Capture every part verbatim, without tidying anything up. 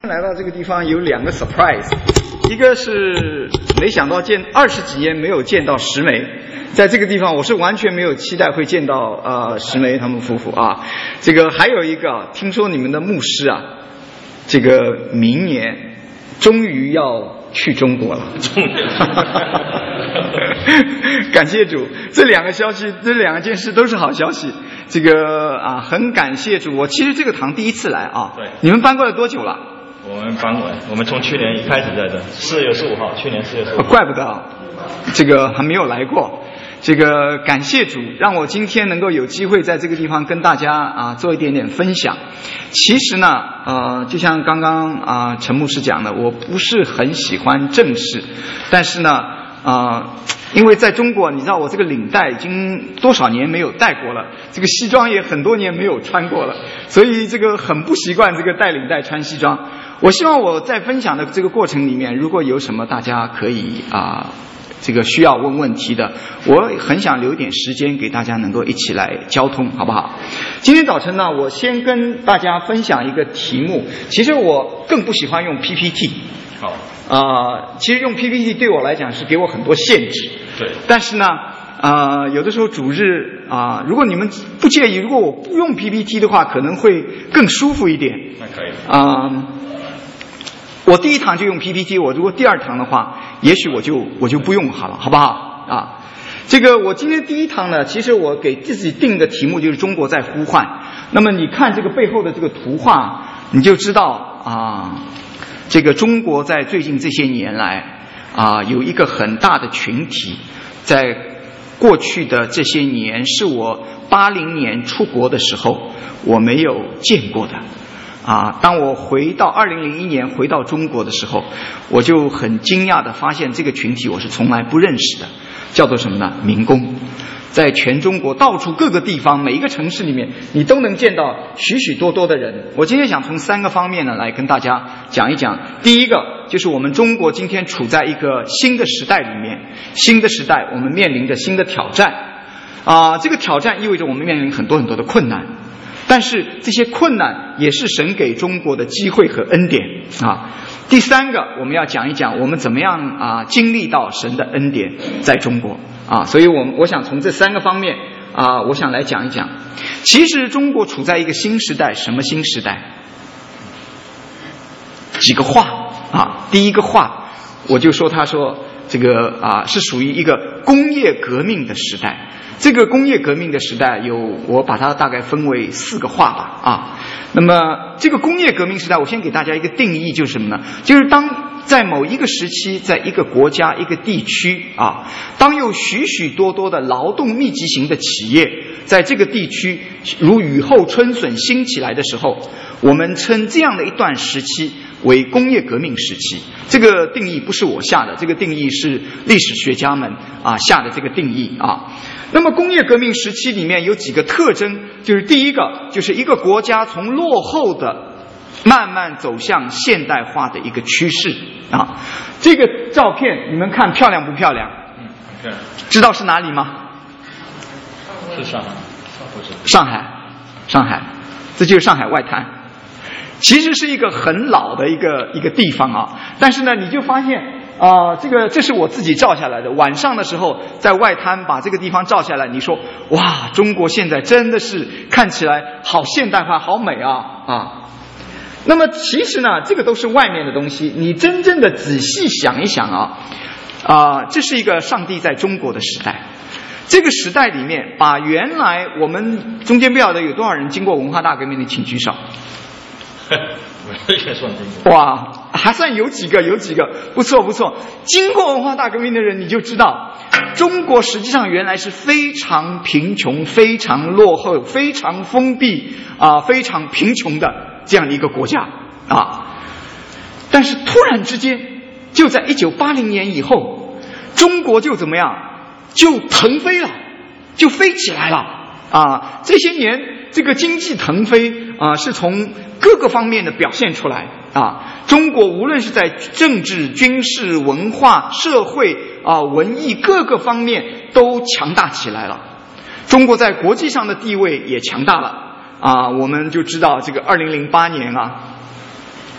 来到这个地方有两个 surprise， 一个是没想到见二十几年没有见到石梅，在这个地方我是完全没有期待会见到呃石梅他们夫妇啊。这个还有一个，听说你们的牧师啊，这个明年终于要去中国了。感谢主，这两个消息，这两件事都是好消息。这个啊，很感谢主。我其实这个堂第一次来啊。 对。 你们搬过来多久了？ 我们搬过来，我们从去年一开始在这，四月十五号，去年四月十五号。 怪不得，这个还没有来过。这个感谢主，让我今天能够有机会在这个地方跟大家啊做一点点分享。其实呢，呃，就像刚刚啊陈牧师讲的，我不是很喜欢正式，但是呢，啊、呃，因为在中国，你知道我这个领带已经多少年没有戴过了，这个西装也很多年没有穿过了，所以这个很不习惯这个戴领带穿西装。我希望我在分享的这个过程里面，如果有什么大家可以啊。呃这个需要问问题的，我很想留点时间给大家能够一起来交通，好不好？今天早晨呢，我先跟大家分享一个题目。其实我更不喜欢用 P P T， 好啊、呃，其实用 P P T 对我来讲是给我很多限制。 对。 但是呢，啊、呃，有的时候主日啊、呃，如果你们不介意，如果我不用 P P T 的话，可能会更舒服一点。 那可以。 啊、呃。我第一堂就用 P P T， 我如果第二堂的话，也许我就我就不用好了，好不好啊？这个我今天第一堂呢，其实我给自己定的题目就是中国在呼唤。那么你看这个背后的这个图画，你就知道啊，这个中国在最近这些年来啊，有一个很大的群体，在过去的这些年，是我八零年出国的时候我没有见过的。啊，当我回到二零零一年回到中国的时候，我就很惊讶地发现这个群体我是从来不认识的，叫做什么呢？民工。在全中国到处各个地方，每一个城市里面，你都能见到许许多多的人。我今天想从三个方面呢来跟大家讲一讲。第一个就是我们中国今天处在一个新的时代里面，新的时代我们面临着新的挑战啊，这个挑战意味着我们面临很多很多的困难。但是这些困难也是神给中国的机会和恩典啊。第三个，我们要讲一讲我们怎么样啊经历到神的恩典在中国啊。所以我我想从这三个方面啊，我想来讲一讲。其实中国处在一个新时代，什么新时代？几个话啊。第一个话，我就说他说这个啊是属于一个工业革命的时代。这个工业革命的时代有，我把它大概分为四个话吧啊。那么这个工业革命时代，我先给大家一个定义，就是什么呢？就是当在某一个时期，在一个国家、一个地区啊，当有许许多多的劳动密集型的企业在这个地区如雨后春笋兴起来的时候，我们称这样的一段时期为工业革命时期。这个定义不是我下的，这个定义是历史学家们啊下的这个定义啊。那么工业革命时期里面有几个特征，就是第一个，就是一个国家从落后的慢慢走向现代化的一个趋势啊。这个照片你们看漂亮不漂亮？ 嗯，很漂亮。 知道是哪里吗？ 是上海，不是上海，上海，这就是上海外滩。其实是一个很老的一个一个地方啊，但是呢，你就发现啊、呃，这个这是我自己照下来的。晚上的时候在外滩把这个地方照下来，你说哇，中国现在真的是看起来好现代化，好美啊啊！那么其实呢，这个都是外面的东西，你真正的仔细想一想啊啊、呃，这是一个上帝在中国的时代。这个时代里面，把原来我们中间不晓得有多少人经过文化大革命的，请举手。 我也算经过。 哇，还算有几个，有几个，不错不错。经过文化大革命的人，你就知道，中国实际上原来是非常贫穷、非常落后、非常封闭啊、呃、非常贫穷的这样的一个国家啊。但是突然之间，就在一九八零年以后，中国就怎么样？就腾飞了，就飞起来了啊！这些年这个经济腾飞啊，是从各个方面的表现出来啊。中国无论是在政治、军事、文化、社会啊、文艺各个方面都强大起来了。中国在国际上的地位也强大了啊。我们就知道这个二零零八年啊，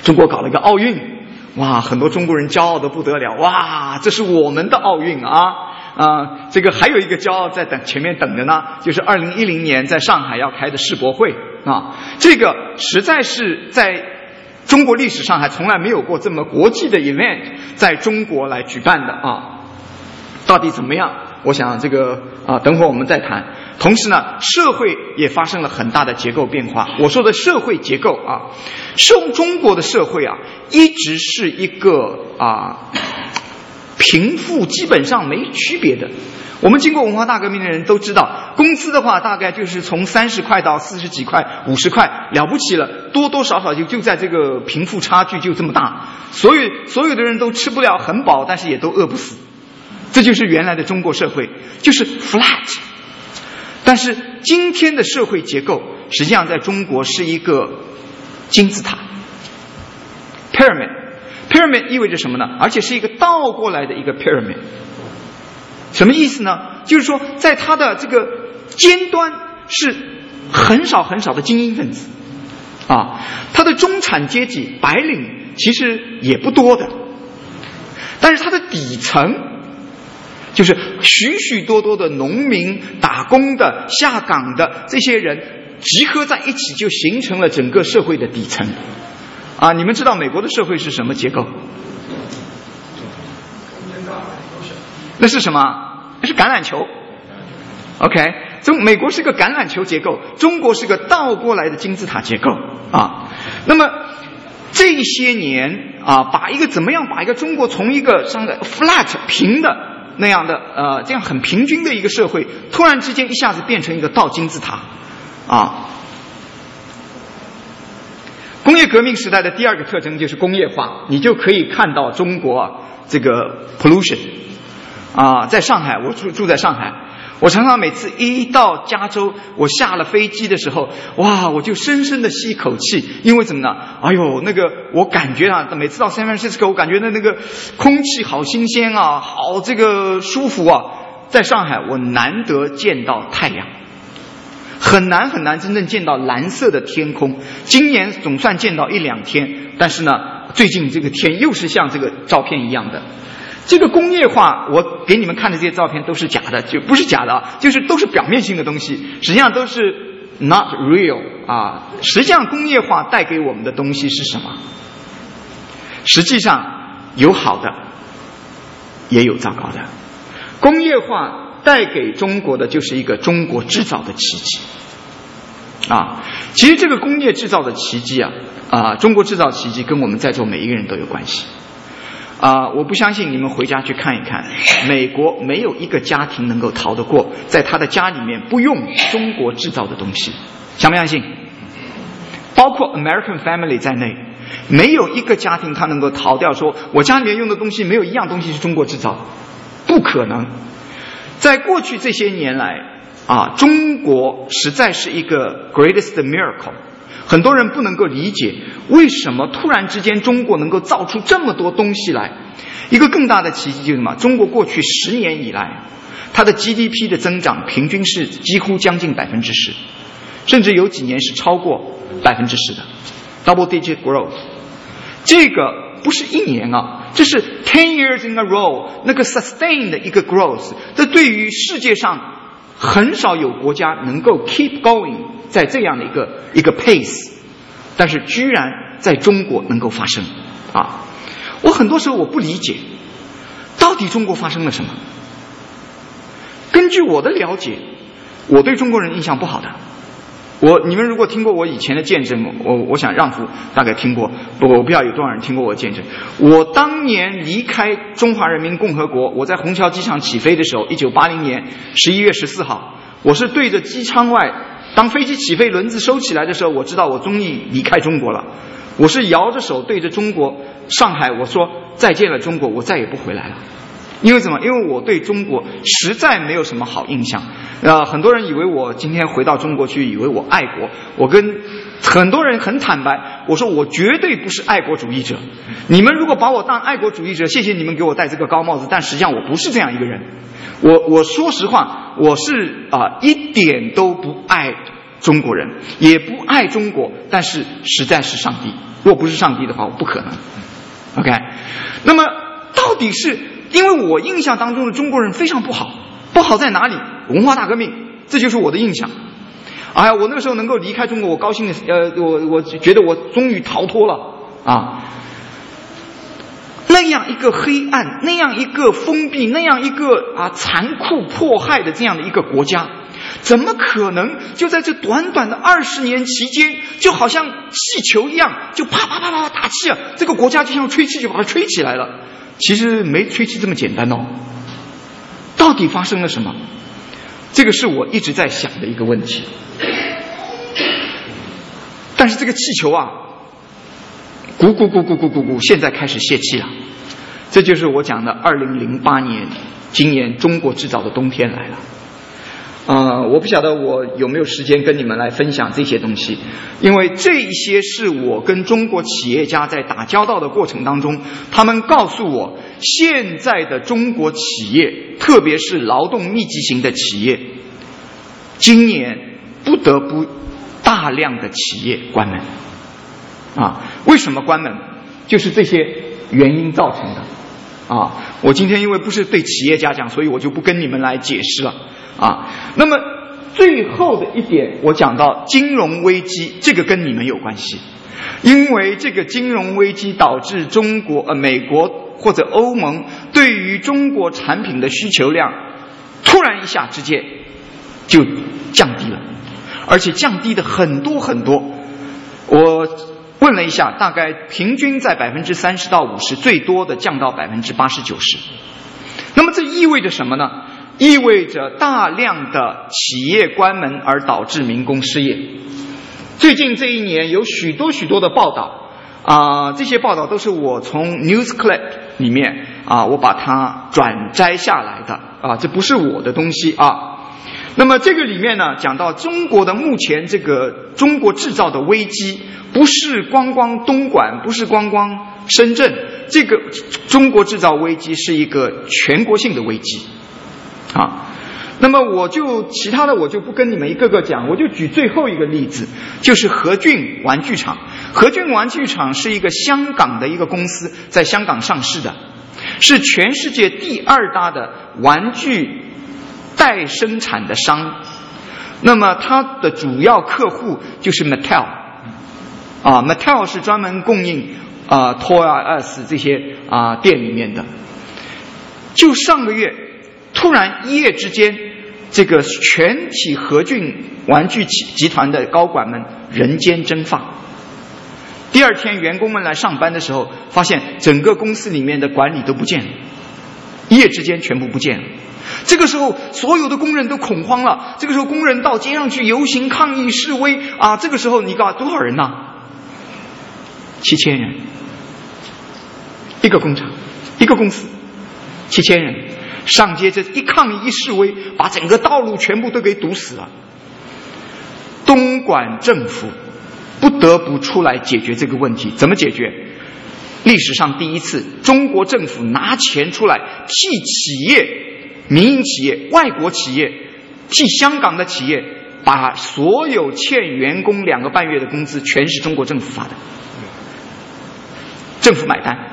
中国搞了一个奥运，哇，很多中国人骄傲的不得了，哇，这是我们的奥运啊！啊，这个还有一个骄傲在等前面等着呢，就是二零一零年在上海要开的世博会啊，这个实在是在中国历史上还从来没有过这么国际的 event 在中国来举办的啊，到底怎么样？我想这个啊，等会儿我们再谈。同时呢，社会也发生了很大的结构变化。我说的社会结构啊，中中国的社会啊，一直是一个啊贫富基本上没区别的。我们经过文化大革命的人都知道，工资的话大概就是从三十块到四十几块、五十块，了不起了，多多少少就就在这个贫富差距就这么大，所有所有的人都吃不了很饱，但是也都饿不死。这就是原来的中国社会，就是 flat。但是今天的社会结构实际上在中国是一个金字塔 pyramid pyramid 意味着什么呢？而且是一个倒过来的一个 pyramid。什么意思呢？就是说在它的这个尖端是很少很少的精英分子啊，它的中产阶级白领其实也不多的，但是它的底层就是许许多多的农民、打工的、下岗的这些人集合在一起，就形成了整个社会的底层啊！你们知道美国的社会是什么结构？那是什么？那是橄榄球。OK， 中美国是个橄榄球结构，中国是个倒过来的金字塔结构啊。那么这些年啊，把一个怎么样把一个中国从一个上个 flat 平的那样的呃，这样很平均的一个社会，突然之间一下子变成一个倒金字塔啊！工业革命时代的第二个特征就是工业化，你就可以看到中国这个 pollution 啊，在上海，我住住在上海，我常常每次一到加州，我下了飞机的时候，哇，我就深深的吸一口气，因为怎么呢？哎呦，那个我感觉啊，每次到 San Francisco， 我感觉那那个空气好新鲜啊，好这个舒服啊。在上海，我难得见到太阳，很难很难真正见到蓝色的天空。今年总算见到一两天，但是呢，最近这个天又是像这个照片一样的。这个工业化，我给你们看的这些照片都是假的，就不是假的啊，就是都是表面性的东西，实际上都是 not real 啊。实际上工业化带给我们的东西是什么？实际上有好的，也有糟糕的。工业化带给中国的就是一个中国制造的奇迹啊。其实这个工业制造的奇迹啊，啊，中国制造奇迹跟我们在座每一个人都有关系。啊、呃，我不相信你们回家去看一看，美国没有一个家庭能够逃得过，在他的家里面不用中国制造的东西，相不相信？包括 American Family 在内，没有一个家庭他能够逃掉说，我家里面用的东西没有一样东西是中国制造，不可能。在过去这些年来啊，中国实在是一个 greatest miracle。很多人不能够理解为什么突然之间中国能够造出这么多东西来。一个更大的奇迹就是什么？中国过去十年以来，它的 G D P 的增长平均是几乎将近百分之十，甚至有几年是超过百分之十的 double digit growth。这个不是一年啊，这是 ten years in a row 那个 sustained 的一个 growth。这对于世界上很少有国家能够 keep going。在这样的一个一个 pace， 但是居然在中国能够发生啊！我很多时候我不理解，到底中国发生了什么？根据我的了解，我对中国人印象不好的。我你们如果听过我以前的见证，我我想让夫大概听过，不过我不知道有多少人听过我的见证。我当年离开中华人民共和国，我在虹桥机场起飞的时候，一九八零年十一月十四号，我是对着机舱外。当飞机起飞，轮子收起来的时候，我知道我终于离开中国了。我是摇着手对着中国上海，我说再见了中国，我再也不回来了。因为什么？因为我对中国实在没有什么好印象。呃，很多人以为我今天回到中国去，以为我爱国。我跟很多人很坦白，我说我绝对不是爱国主义者。你们如果把我当爱国主义者，谢谢你们给我戴这个高帽子，但实际上我不是这样一个人。我我说实话，我是啊、呃、一点都不爱中国人，也不爱中国，但是实在是上帝。若不是上帝的话，我不可能。OK， 那么到底是因为我印象当中的中国人非常不好，不好在哪里？文化大革命，这就是我的印象。哎呀，我那个时候能够离开中国，我高兴的，呃，我我觉得我终于逃脱了啊。那样一个黑暗，那样一个封闭，那样一个啊残酷迫害的这样的一个国家，怎么可能就在这短短的二十年期间，就好像气球一样，就啪啪啪啪打气啊，这个国家就像吹气就把它吹起来了？其实没吹气这么简单哦。到底发生了什么？这个是我一直在想的一个问题。但是这个气球啊，咕咕咕咕咕咕咕，现在开始泄气了。这就是我讲的二零零八年，今年中国制造的冬天来了。呃，我不晓得我有没有时间跟你们来分享这些东西，因为这一些是我跟中国企业家在打交道的过程当中，他们告诉我，现在的中国企业，特别是劳动密集型的企业，今年不得不大量的企业关门。啊，为什么关门？就是这些原因造成的。啊，我今天因为不是对企业家讲，所以我就不跟你们来解释了。啊，那么最后的一点，我讲到金融危机，这个跟你们有关系，因为这个金融危机导致中国、呃美国或者欧盟对于中国产品的需求量突然一下之间就降低了，而且降低的很多很多。我问了一下，大概平均在百分之三十到五十，最多的降到百分之八十九十。那么这意味着什么呢？意味着大量的企业关门而导致民工失业。最近这一年有许多许多的报道啊、呃，这些报道都是我从 Newsclip 里面啊、呃，我把它转摘下来的啊，这不是我的东西啊。那么这个里面呢，讲到中国的目前这个中国制造的危机，不是光光东莞，不是光光深圳，这个中国制造危机是一个全国性的危机。啊，那么我就其他的我就不跟你们一个个讲，我就举最后一个例子，就是和俊玩具厂。和俊玩具厂是一个香港的一个公司，在香港上市的，是全世界第二大的玩具代生产的商。那么它的主要客户就是 Mattel 啊 ，Mattel 是专门供应啊 Toys R Us 这些啊店里面的。就上个月。突然一夜之间，这个全体和俊玩具集团的高管们人间蒸发。第二天员工们来上班的时候，发现整个公司里面的管理都不见了，一夜之间全部不见了。这个时候所有的工人都恐慌了，这个时候工人到街上去游行抗议示威啊！这个时候你告诉多少人呢、啊？七千人，一个工厂，一个公司，七千人。上街这一抗议一示威，把整个道路全部都给堵死了。东莞政府不得不出来解决这个问题。怎么解决？历史上第一次，中国政府拿钱出来替企业、民营企业、外国企业、替香港的企业，把所有欠员工两个半月的工资全是中国政府发的，政府买单。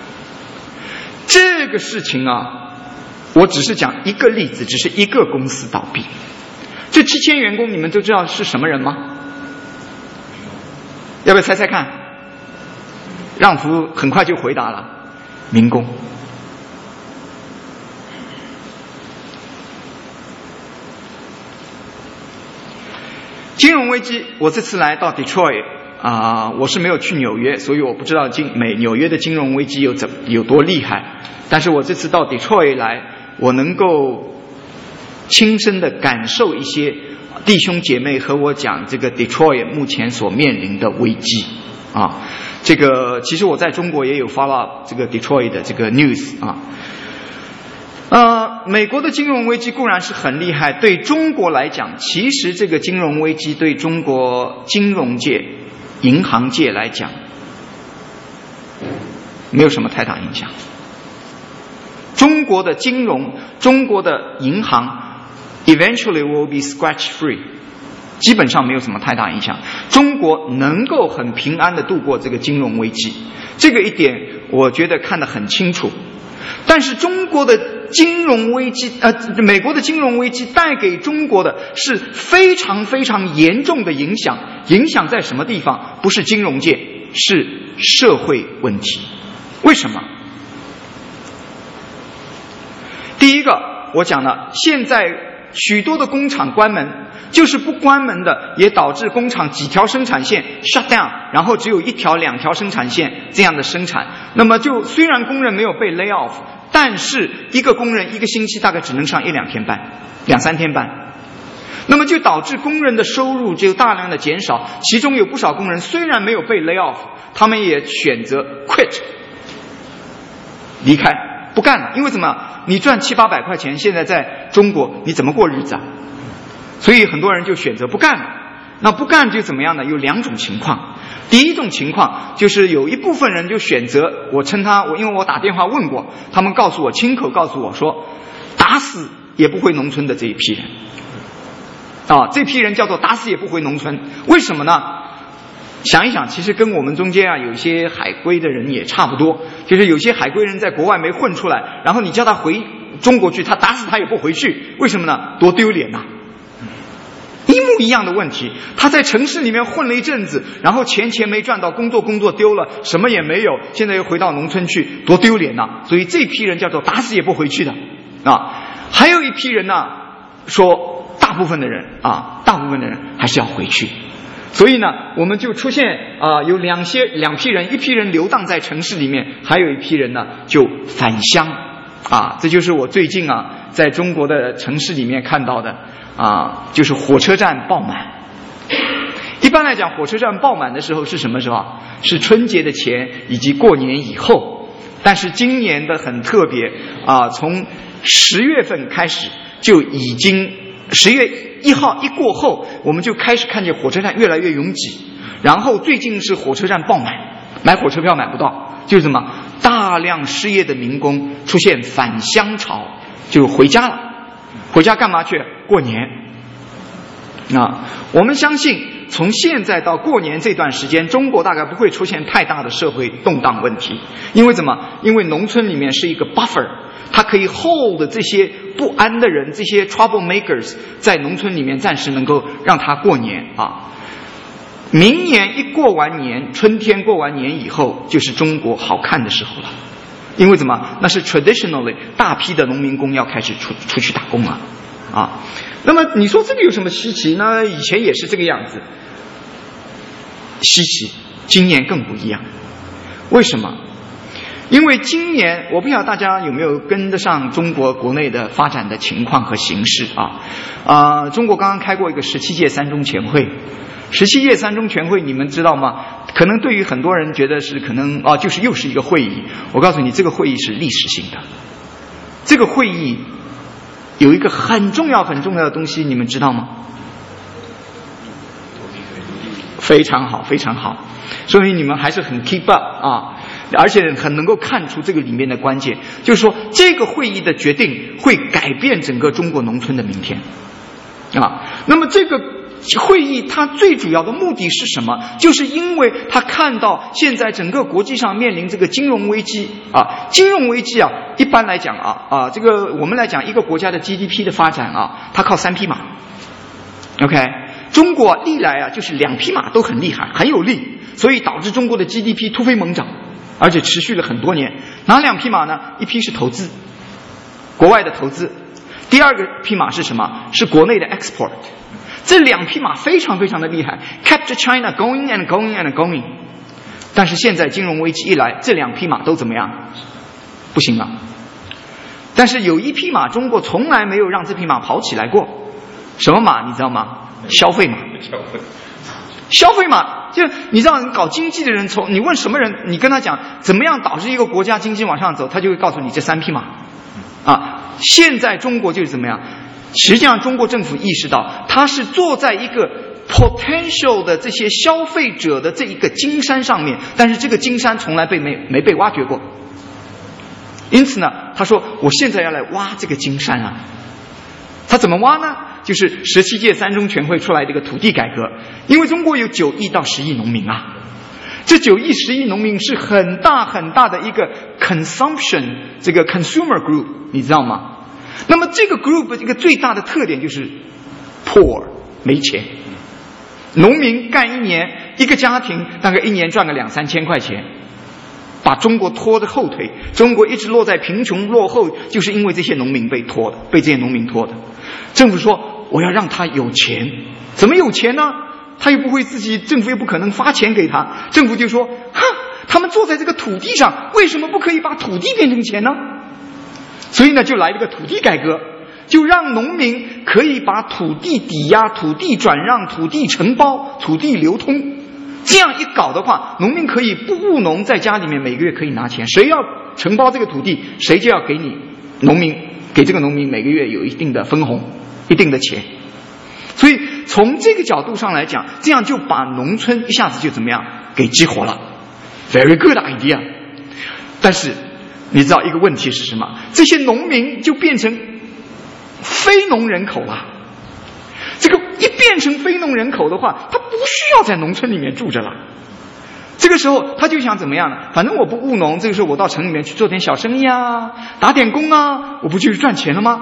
这个事情啊，我只是讲一个例子，只是一个公司倒闭。这七千员工你们都知道是什么人吗？要不要猜猜看？让福很快就回答了，民工。金融危机，我这次来到 Detroit 啊、呃，我是没有去纽约，所以我不知道金美纽约的金融危机有怎有多厉害。但是我这次到 Detroit 来，我能够亲身的感受一些弟兄姐妹和我讲这个 Detroit 目前所面临的危机啊。这个其实我在中国也有 follow 这个 Detroit 的这个 news 啊。呃，美国的金融危机固然是很厉害，对中国来讲，其实这个金融危机对中国金融界、银行界来讲，没有什么太大影响。中国的金融、中国的银行 eventually will be scratch free， 基本上没有什么太大影响。中国能够很平安的度过这个金融危机，这个一点我觉得看得很清楚。但是中国的金融危机，呃，美国的金融危机带给中国的是非常非常严重的影响。影响在什么地方？不是金融界，是社会问题。为什么？第一个，我讲了，现在许多的工厂关门，就是不关门的，也导致工厂几条生产线 shut down， 然后只有一条两条生产线这样的生产。那么就虽然工人没有被 lay off， 但是一个工人一个星期大概只能上一两天班，两三天班，那么就导致工人的收入就大量的减少。其中有不少工人虽然没有被 lay off， 他们也选择 quit， 离开不干了。因为什么？你赚七八百块钱，现在在中国你怎么过日子啊？所以很多人就选择不干了。那不干就怎么样呢？有两种情况。第一种情况就是有一部分人就选择，我称他我因为我打电话问过，他们告诉我亲口告诉我说，打死也不回农村的这一批人啊，这批人叫做打死也不回农村。为什么呢？想一想，其实跟我们中间啊有一些海归的人也差不多，就是有些海归人在国外没混出来，然后你叫他回中国去，他打死他也不回去。为什么呢？多丢脸呐！一模一样的问题，他在城市里面混了一阵子，然后钱钱没赚到，工作工作丢了，什么也没有，现在又回到农村去，多丢脸呐！所以这批人叫做打死也不回去的啊。还有一批人呢，说大部分的人啊，大部分的人还是要回去。所以呢，我们就出现啊、呃，有两些两批人，一批人流荡在城市里面，还有一批人呢就返乡啊。这就是我最近啊在中国的城市里面看到的啊，就是火车站爆满。一般来讲，火车站爆满的时候是什么时候？是春节的前以及过年以后。但是今年的很特别啊，从十月份开始就已经。十月一号一过后，我们就开始看见火车站越来越拥挤，然后最近是火车站爆满，买火车票买不到，就是什么大量失业的民工出现返乡潮，就回家了。回家干嘛去？过年。那我们相信从现在到过年这段时间，中国大概不会出现太大的社会动荡问题。因为怎么？因为农村里面是一个 buffer， 它可以 hold 这些不安的人，这些 trouble makers 在农村里面暂时能够让他过年啊。明年一过完年，春天过完年以后，就是中国好看的时候了。因为怎么？那是 traditionally 大批的农民工要开始出出去打工了啊。那么你说这个有什么稀奇呢？以前也是这个样子。稀奇，今年更不一样。为什么？因为今年我不晓得大家有没有跟得上中国国内的发展的情况和形势啊？啊、呃，中国刚刚开过一个十七届三中全会。十七届三中全会你们知道吗？可能对于很多人觉得是可能啊，就是又是一个会议。我告诉你，这个会议是历史性的。这个会议有一个很重要很重要的东西，你们知道吗？非常好，非常好，所以你们还是很 keep up 啊，而且很能够看出这个里面的关键，就是说这个会议的决定会改变整个中国农村的明天啊。那么这个会议它最主要的目的是什么？就是因为他看到现在整个国际上面临这个金融危机啊，金融危机啊，一般来讲啊啊，这个我们来讲一个国家的 G D P 的发展啊，它靠三匹马 ，OK。中国历来啊就是两匹马都很厉害，很有力，所以导致中国的 G D P 突飞猛涨，而且持续了很多年。哪两匹马呢？一匹是投资，国外的投资；第二个匹马是什么？是国内的 export。这两匹马非常非常的厉害 ，kept China going and going and going。但是现在金融危机一来，这两匹马都怎么样？不行了。但是有一匹马，中国从来没有让这匹马跑起来过。什么马？你知道吗？消费马。消费马，就你知道，你搞经济的人，从你问什么人，你跟他讲怎么样导致一个国家经济往上走，他就会告诉你这三匹马。啊，现在中国就是怎么样？实际上中国政府意识到，他是坐在一个 potential 的这些消费者的这一个金山上面，但是这个金山从来被没没被挖掘过。因此呢，他说我现在要来挖这个金山啊。他怎么挖呢？ 就是十七届三中全会出来这个土地改革，因为中国有九亿到十亿农民啊，这九亿十亿农民是很大很大的一个 consumption 这个 consumer group， 你知道吗？那么这个 group 一个最大的特点就是 poor 没钱，农民干一年一个家庭大概一年赚个两三千块钱，把中国拖着后腿，中国一直落在贫穷落后，就是因为这些农民被拖的，被这些农民拖的。政府说我要让他有钱，怎么有钱呢？他又不会自己，政府又不可能发钱给他，政府就说哈，他们坐在这个土地上，为什么不可以把土地变成钱呢？所以呢，就来了个土地改革，就让农民可以把土地抵押、土地转让、土地承包、土地流通。这样一搞的话，农民可以不务农，在家里面每个月可以拿钱，谁要承包这个土地，谁就要给你农民，给这个农民每个月有一定的分红，一定的钱。所以从这个角度上来讲，这样就把农村一下子就怎么样给激活了。 Very good idea。 但是你知道一个问题是什么？这些农民就变成非农人口了。这个一变成非农人口的话，他不需要在农村里面住着了。这个时候他就想怎么样呢？反正我不务农，这个时候我到城里面去做点小生意啊，打点工啊，我不就是赚钱了吗？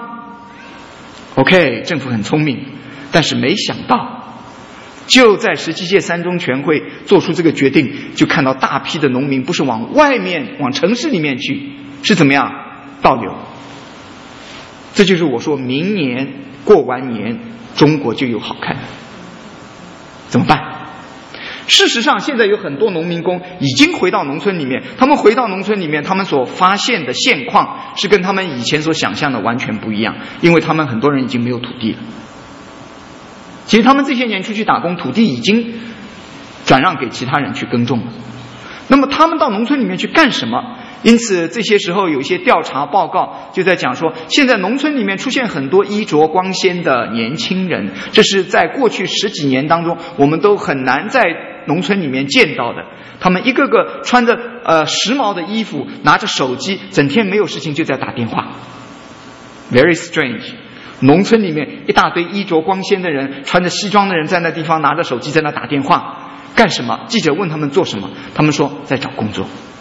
OK， 政府很聪明，但是没想到就在十七届三中全会做出这个决定，就看到大批的农民不是往外面往城市里面去，是怎么样倒流。这就是我说明年过完年中国就有好看，怎么办？事实上现在有很多农民工已经回到农村里面，他们回到农村里面，他们所发现的现况是跟他们以前所想象的完全不一样，因为他们很多人已经没有土地了。其实他们这些年出去打工，土地已经转让给其他人去耕种了。那么他们到农村里面去干什么？因此这些时候有一些调查报告就在讲说，现在农村里面出现很多衣着光鲜的年轻人，这是在过去十几年当中我们都很难在农村里面见到的。他们一个个穿着呃时髦的衣服，拿着手机，整天没有事情就在打电话。 Very strange。农村里面一大堆衣着光鲜的人，穿着西装的人在那地方拿着手机在那打电话，干什么？记者问他们做什么，他们说在找工作。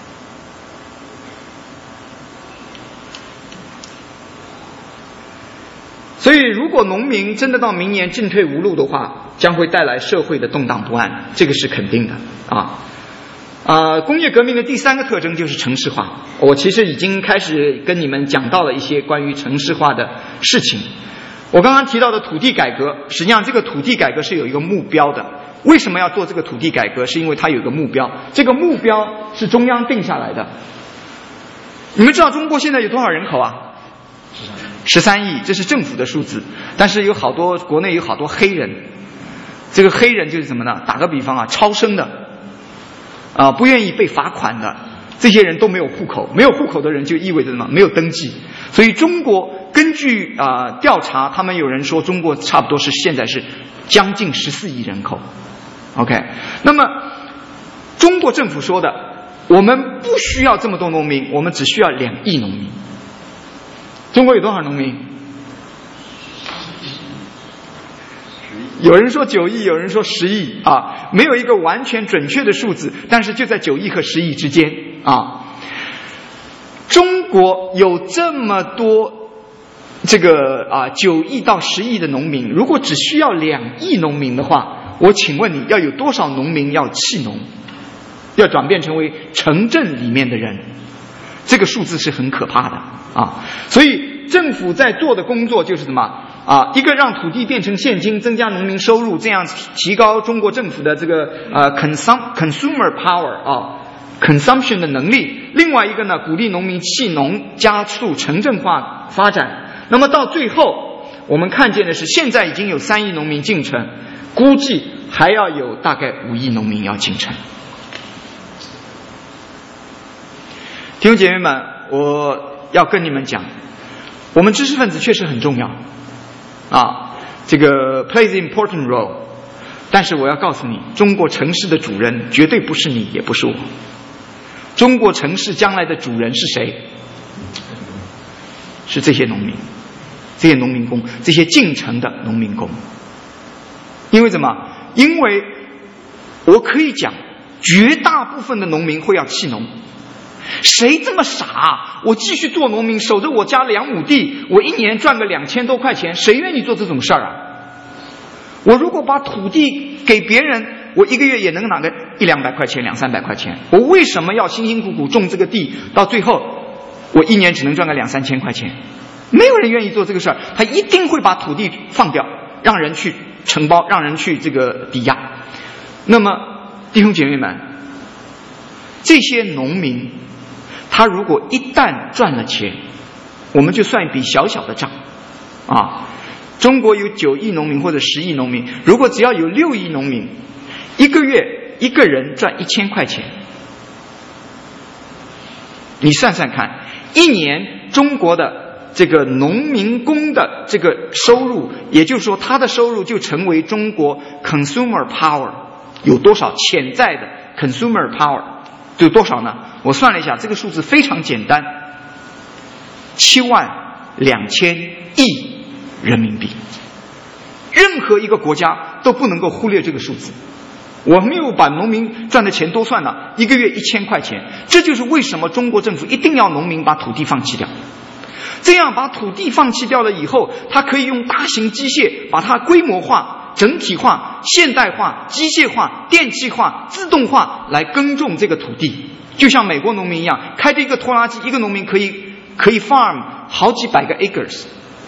所以如果农民真的到明年进退无路的话，将会带来社会的动荡不安，这个是肯定的啊。呃，工业革命的第三个特征就是城市化。我其实已经开始跟你们讲到了一些关于城市化的事情。我刚刚提到的土地改革，实际上这个土地改革是有一个目标的。为什么要做这个土地改革？是因为它有一个目标，这个目标是中央定下来的。你们知道中国现在有多少人口啊？十三亿，这是政府的数字。但是有好多国内有好多黑人，这个黑人就是什么呢？打个比方啊，超生的啊、呃，不愿意被罚款的，这些人都没有户口，没有户口的人就意味着什么？没有登记。所以中国根据啊、呃、调查，他们有人说中国差不多是现在是将近十四亿人口。OK， 那么中国政府说的，我们不需要这么多农民，我们只需要两亿农民。中国有多少农民？有人说九亿，有人说十亿啊，没有一个完全准确的数字，但是就在九亿和十亿之间啊。中国有这么多这个啊九亿到十亿的农民，如果只需要两亿农民的话，我请问你要有多少农民要弃农，要转变成为城镇里面的人？这个数字是很可怕的啊！所以政府在做的工作就是什么啊？一个让土地变成现金，增加农民收入，这样提高中国政府的这个呃 consum consumer power 啊 consumption 的能力。另外一个呢，鼓励农民弃农，加速城镇化发展。那么到最后，我们看见的是，现在已经有三亿农民进城，估计还要有大概五亿农民要进城。弟兄姐妹们，我要跟你们讲，我们知识分子确实很重要啊，这个 plays important role。但是我要告诉你，中国城市的主人绝对不是你，也不是我。中国城市将来的主人是谁？是这些农民。 这些农民工，这些进城的农民工。因为什么？因为我可以讲，绝大部分的农民会要弃农。谁这么傻？我继续做农民，守着我家两亩地，我一年赚个两千多块钱，谁愿意做这种事儿啊？我如果把土地给别人，我一个月也能拿个一两百块钱、两三百块钱。我为什么要辛辛苦苦种这个地，到最后我一年只能赚个两三千块钱？没有人愿意做这个事儿，他一定会把土地放掉，让人去承包，让人去这个抵押。那么弟兄姐妹们，这些农民他如果一旦赚了钱，我们就算一笔小小的账啊。中国有九亿农民或者十亿农民，如果只要有六亿农民，一个月一个人赚一千块钱，你算算看，一年中国的这个农民工的这个收入，也就是说他的收入就成为中国 consumer power 有多少潜在的 consumer power 有多少呢？我算了一下，这个数字非常简单，七万两千亿人民币。任何一个国家都不能够忽略这个数字。我没有把农民赚的钱多算了，一个月一千块钱。这就是为什么中国政府一定要农民把土地放弃掉。这样把土地放弃掉了以后，它可以用大型机械把它规模化、整体化、现代化、机械化、电气化、自动化来耕种这个土地。就像美国农民一样，开着一个拖拉机，一个农民可以可以 farm 好几百个 acres。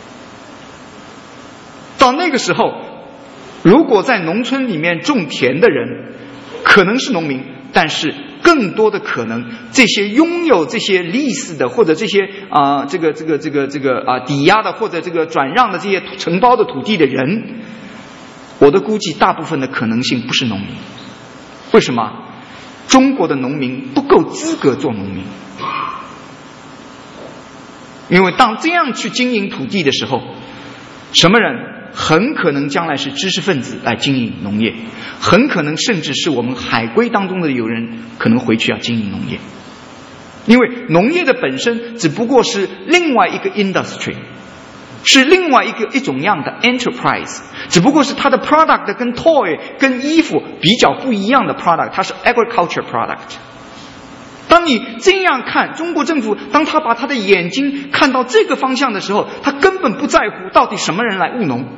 到那个时候，如果在农村里面种田的人可能是农民，但是更多的可能，这些拥有这些 lease 的或者这些啊、呃、这个这个这个这个啊、呃、抵押的或者这个转让的这些承包的土地的人，我的估计大部分的可能性不是农民。为什么？中国的农民不够资格做农民。因为当这样去经营土地的时候，什么人很可能将来是知识分子来经营农业，很可能甚至是我们海归当中的有人可能回去要经营农业。因为农业的本身只不过是另外一个 industry， 是另外一个一种样的 enterprise， 只不过是它的 product 跟 toy 跟衣服比较不一样的 product， 它是 agriculture product。当你这样看，中国政府当他把他的眼睛看到这个方向的时候，他根本不在乎到底什么人来务农，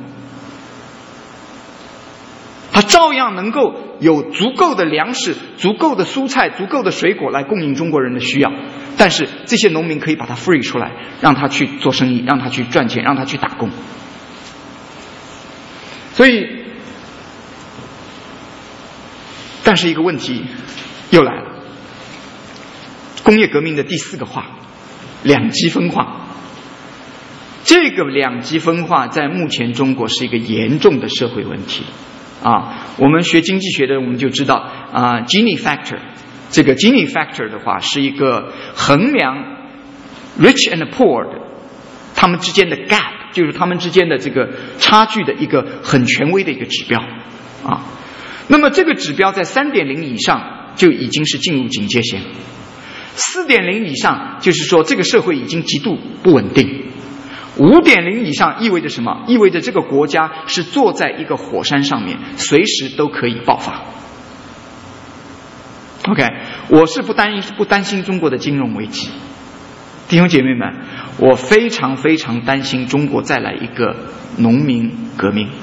他照样能够有足够的粮食、足够的蔬菜、足够的水果来供应中国人的需要。但是这些农民可以把他 free 出来，让他去做生意，让他去赚钱，让他去打工。所以，但是一个问题又来了。工业革命的第四个化，两极分化。这个两极分化在目前中国是一个严重的社会问题啊。我们学经济学的我们就知道啊 Gini factor， 这个 Gini factor 的话是一个衡量 rich and poor 的他们之间的 gap， 就是他们之间的这个差距的一个很权威的一个指标啊。那么这个指标在 三点零 以上就已经是进入警戒线，四点零 以上就是说这个社会已经极度不稳定，五点零 以上意味着什么？意味着这个国家是坐在一个火山上面，随时都可以爆发。 OK， 我是不担不担心中国的金融危机，弟兄姐妹们，我非常非常担心中国再来一个农民革命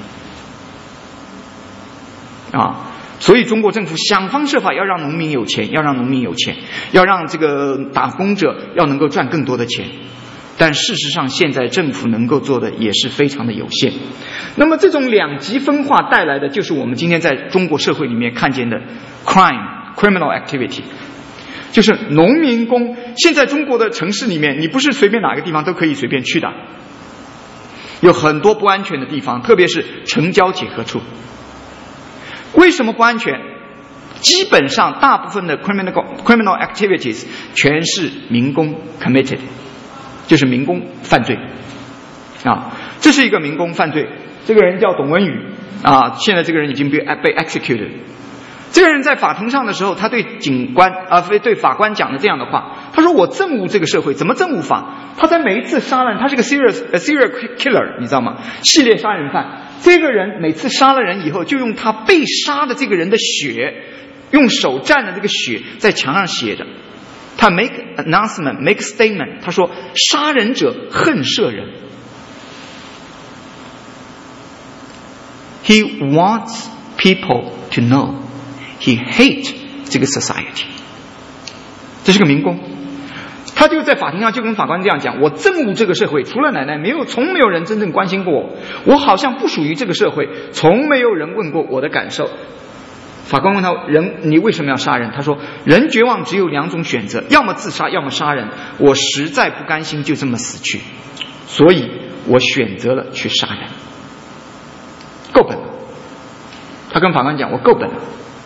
啊！所以中国政府想方设法要让农民有钱，要让农民有钱，要让这个打工者要能够赚更多的钱。但事实上现在政府能够做的也是非常的有限。那么这种两极分化带来的就是我们今天在中国社会里面看见的 crime criminal activity， 就是农民工。现在中国的城市里面，你不是随便哪个地方都可以随便去的，有很多不安全的地方，特别是城郊结合处。为什么不安全？基本上大部分的 criminal criminal activities 全是民工 committed， 就是民工犯罪啊，这是一个民工犯罪。这个人叫董文宇啊，现在这个人已经被被 executed。这个人在法庭上的时候，他对警官啊，对法官讲的这样的话，他他说我憎恶这个社会，怎么憎恶法？他在每一次杀人，他是个 serial serial killer， 你知道吗？系列杀人犯。这个人每次杀了人以后，就用他被杀的这个人的血，用手蘸的这个血在墙上写着。他 make announcement, make statement， 他说杀人者恨射人。He wants people to know he hate 这个 society。这是个民工，他就在法庭上就跟法官这样讲：我憎恶这个社会，除了奶奶，没有从没有人真正关心过我，我好像不属于这个社会，从没有人问过我的感受。法官问他：人，你为什么要杀人？他说：人绝望只有两种选择，要么自杀，要么杀人。我实在不甘心就这么死去，所以我选择了去杀人。够本了。他跟法官讲：我够本了。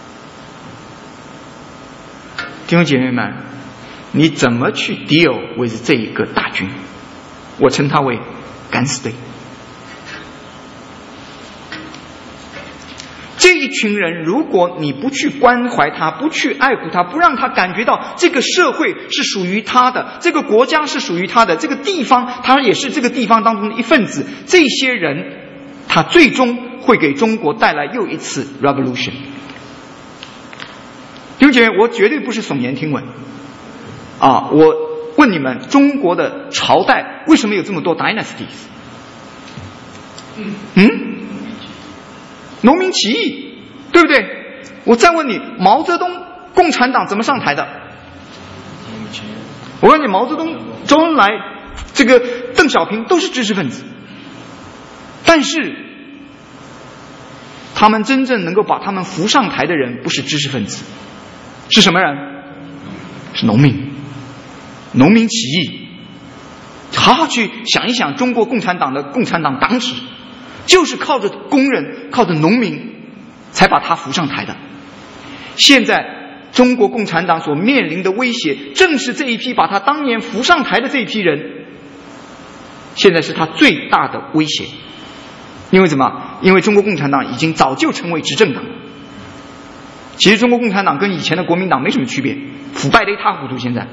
弟兄姐妹们，你怎么去 deal with 这一个大军？我称它为敢死队。这一群人，如果你不去关怀他，不去爱护他，不让他感觉到这个社会是属于他的，这个国家是属于他的，这个地方他也是这个地方当中的一份子，这些人他最终会给中国带来又一次 revolution。弟兄姐妹，我绝对不是耸言听闻啊！我问你们，中国的朝代为什么有这么多 dynasties？ 嗯，农民起义，对不对？我再问你，毛泽东共产党怎么上台的？我告诉你，毛泽东、周恩来、这个邓小平都是知识分子，但是他们真正能够把他们扶上台的人不是知识分子，是什么人？是农民。农民起义，好好去想一想，中国共产党的共产党党史就是靠着工人，靠着农民才把他扶上台的。现在中国共产党所面临的威胁，正是这一批把他当年扶上台的这一批人，现在是他最大的威胁。因为什么？因为中国共产党已经早就成为执政党。其实中国共产党跟以前的国民党没什么区别，腐败的一塌糊涂。现在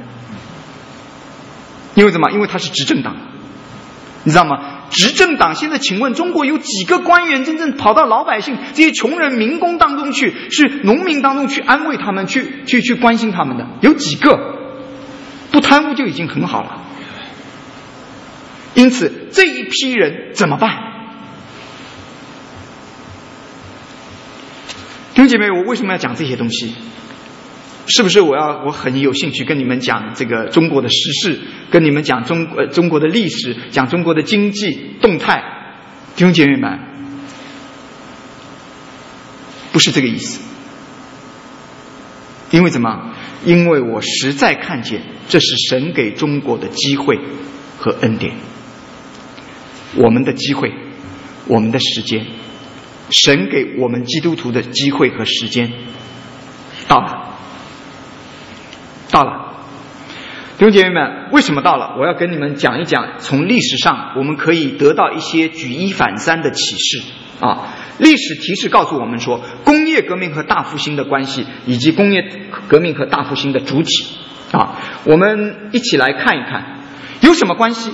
因为什么？因为它是执政党，你知道吗？执政党现在，请问中国有几个官员真正跑到老百姓这些穷人民工当中去，是农民当中去安慰他们，去去去关心他们的？有几个？不贪污就已经很好了。因此这一批人怎么办？弟兄姐妹，我为什么要讲这些东西？是不是我要我很有兴趣跟你们讲这个中国的时事，跟你们讲中呃中国的历史，讲中国的经济动态？弟兄姐妹们，不是这个意思。因为什么？因为我实在看见这是神给中国的机会和恩典，我们的机会，我们的时间，神给我们基督徒的机会和时间到了。到了，弟兄姐妹们，为什么到了？我要跟你们讲一讲，从历史上我们可以得到一些举一反三的启示啊。历史提示告诉我们说，工业革命和大复兴的关系，以及工业革命和大复兴的主体啊，我们一起来看一看有什么关系。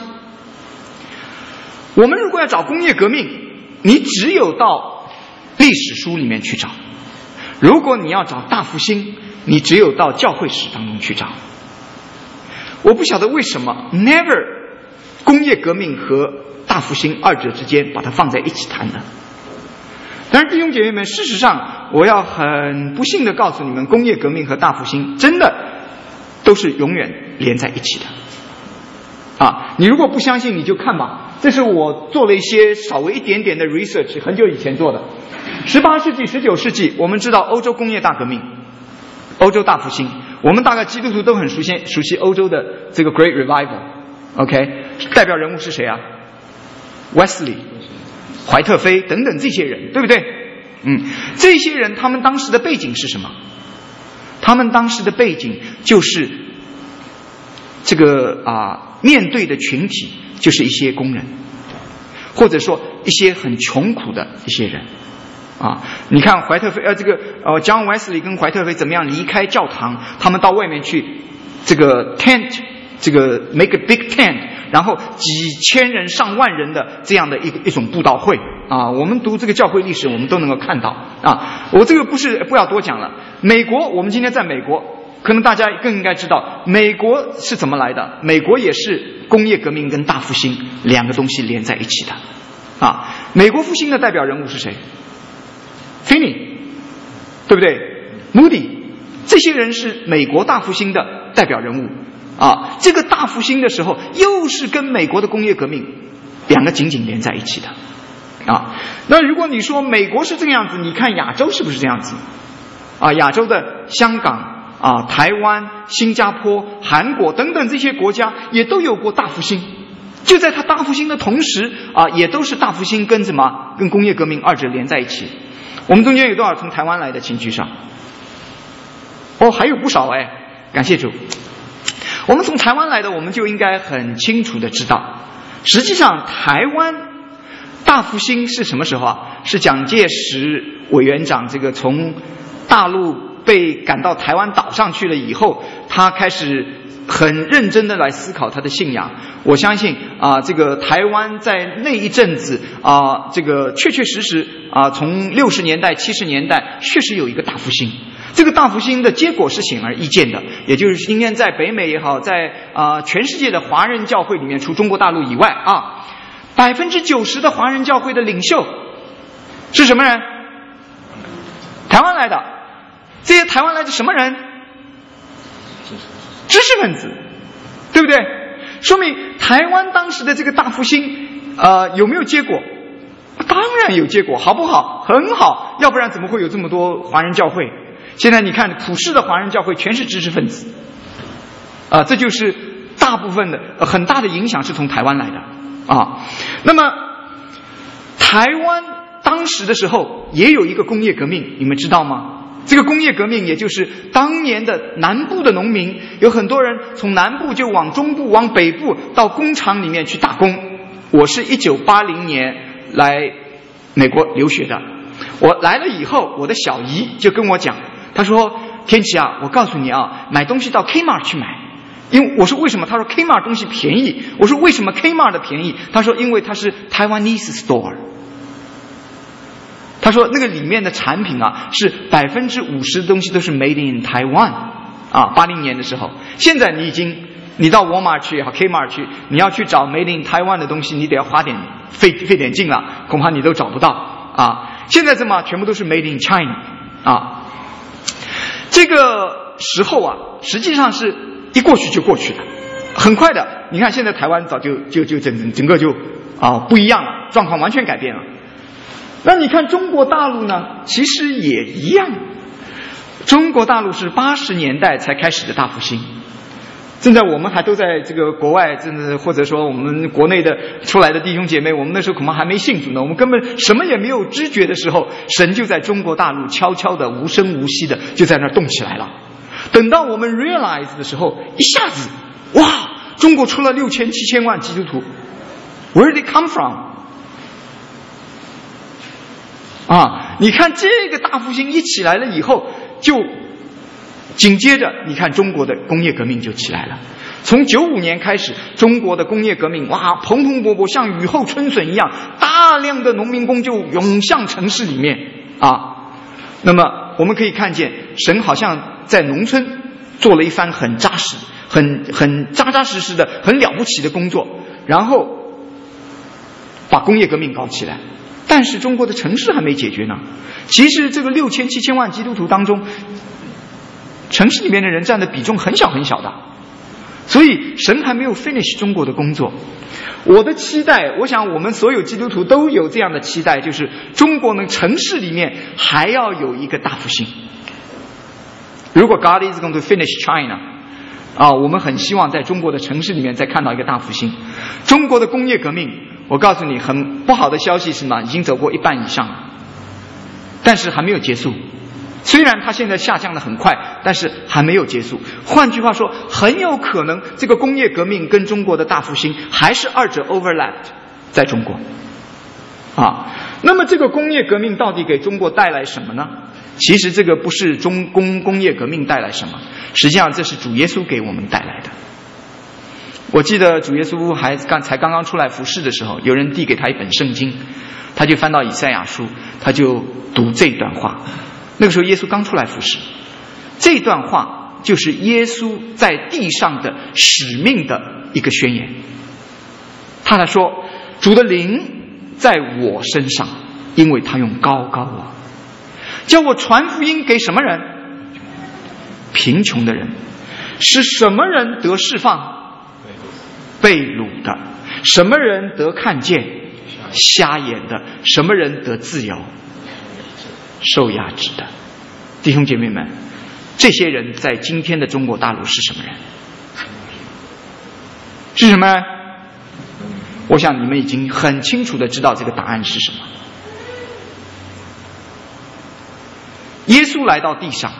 我们如果要找工业革命，你只有到历史书里面去找；如果你要找大复兴，你只有到教会史当中去找。我不晓得为什么 never 工业革命和大复兴二者之间把它放在一起谈的。但是弟兄姐妹们，事实上我要很不幸的告诉你们，工业革命和大复兴真的都是永远连在一起的啊！你如果不相信，你就看吧。这是我做了一些稍微一点点的 research， 很久以前做的。十八世纪、十九世纪，我们知道欧洲工业大革命，欧洲大复兴，我们大概基督徒都很熟悉熟悉欧洲的这个 Great Revival。OK， 代表人物是谁啊 ？Wesley、怀特菲等等这些人，对不对？嗯，这些人他们当时的背景是什么？他们当时的背景就是这个啊，面对的群体就是一些工人，或者说一些很穷苦的一些人。啊，你看怀特菲呃，这个呃，John Wesley 跟怀特菲怎么样离开教堂？他们到外面去这个 tent， 这个 make a big tent， 然后几千人上万人的这样的一个一种布道会啊。我们读这个教会历史，我们都能够看到啊。我这个不是不要多讲了。美国，我们今天在美国，可能大家更应该知道美国是怎么来的。美国也是工业革命跟大复兴两个东西连在一起的啊。美国复兴的代表人物是谁？菲尼，对不对？穆迪，这些人是美国大复兴的代表人物啊。这个大复兴的时候，又是跟美国的工业革命两个紧紧连在一起的啊。那如果你说美国是这个样子，你看亚洲是不是这样子啊？亚洲的香港啊、台湾、新加坡、韩国等等这些国家也都有过大复兴。就在它大复兴的同时啊，也都是大复兴跟什么？跟工业革命二者连在一起。我们中间有多少从台湾来的？请举手。哦，还有不少哎，感谢主。我们从台湾来的，我们就应该很清楚的知道，实际上台湾大复兴是什么时候啊？是蒋介石委员长这个从大陆被赶到台湾岛上去了以后，他开始很认真的来思考他的信仰。我相信啊，这个台湾在那一阵子啊，这个确确实实啊，从六十年代、七十年代确实有一个大复兴。这个大复兴的结果是显而易见的，也就是今天在北美也好，在啊全世界的华人教会里面，除中国大陆以外啊，百分之九十的华人教会的领袖是什么人？台湾来的。这些台湾来的什么人？知识分子，对不对？说明台湾当时的这个大复兴，呃，有没有结果？当然有结果，好不好？很好，要不然怎么会有这么多华人教会？现在你看，普世的华人教会全是知识分子，啊、呃，这就是大部分的、呃、很大的影响是从台湾来的啊。那么，台湾当时的时候也有一个工业革命，你们知道吗？这个工业革命也就是当年的南部的农民，有很多人从南部就往中部、往北部到工厂里面去打工。我是一九八零年来美国留学的，我来了以后，我的小姨就跟我讲，她说：“天琪啊，我告诉你啊，买东西到 Kmart 去买。”因为我说为什么？她说 Kmart 东西便宜。我说为什么 Kmart 的便宜？她说因为它是 Taiwanese store。他说那个里面的产品啊，是百分之五十的东西都是 made in Taiwan 啊。八零年的时候，现在你已经你到 Walmart 去也好 Kmart 去，你要去找 made in Taiwan 的东西，你得要花点费费点劲了，恐怕你都找不到啊。现在怎么全部都是 made in China 啊？这个时候啊，实际上是一过去就过去了，很快的。你看现在台湾早就就就整整个就啊不一样了，状况完全改变了。那你看中国大陆呢，其实也一样。中国大陆是八十年代才开始的大复兴，现在我们还都在这个国外，真的或者说我们国内的出来的弟兄姐妹，我们那时候恐怕还没信主呢，我们根本什么也没有知觉的时候，神就在中国大陆悄悄的无声无息的就在那儿动起来了。等到我们 realize 的时候，一下子哇，中国出了六千七千万基督徒 ，Where did they come from？啊，你看这个大复兴一起来了以后，就紧接着你看中国的工业革命就起来了。从九五年开始，中国的工业革命哇蓬蓬勃勃，像雨后春笋一样，大量的农民工就涌向城市里面啊。那么我们可以看见，神好像在农村做了一番很扎实、很很扎扎实实的、很了不起的工作，然后把工业革命搞起来。但是中国的城市还没解决呢。其实这个六千七千万基督徒当中，城市里面的人占的比重很小很小的，所以神还没有 finish 中国的工作。我的期待，我想我们所有基督徒都有这样的期待，就是中国呢城市里面还要有一个大复兴。如果 God is going to finish China， 啊，我们很希望在中国的城市里面再看到一个大复兴。中国的工业革命，我告诉你，很不好的消息是什么？已经走过一半以上了，但是还没有结束。虽然它现在下降的很快，但是还没有结束。换句话说，很有可能这个工业革命跟中国的大复兴还是二者 overlapped 在中国啊。那么这个工业革命到底给中国带来什么呢？ 其实这个不是中工工业革命带来什么，实际上这是主耶稣给我们带来的。我记得主耶稣还刚才刚刚出来服侍的时候，有人递给他一本圣经，他就翻到以赛亚书，他就读这段话。那个时候耶稣刚出来服侍，这段话就是耶稣在地上的使命的一个宣言。他来说，主的灵在我身上，因为他用膏膏我，叫我传福音给什么人？贫穷的人。使什么人得释放？被掳的。什么人得看见？瞎眼的。什么人得自由？受压制的。弟兄姐妹们，这些人在今天的中国大陆是什么人？是什么人？我想你们已经很清楚的知道这个答案是什么。耶稣来到地上，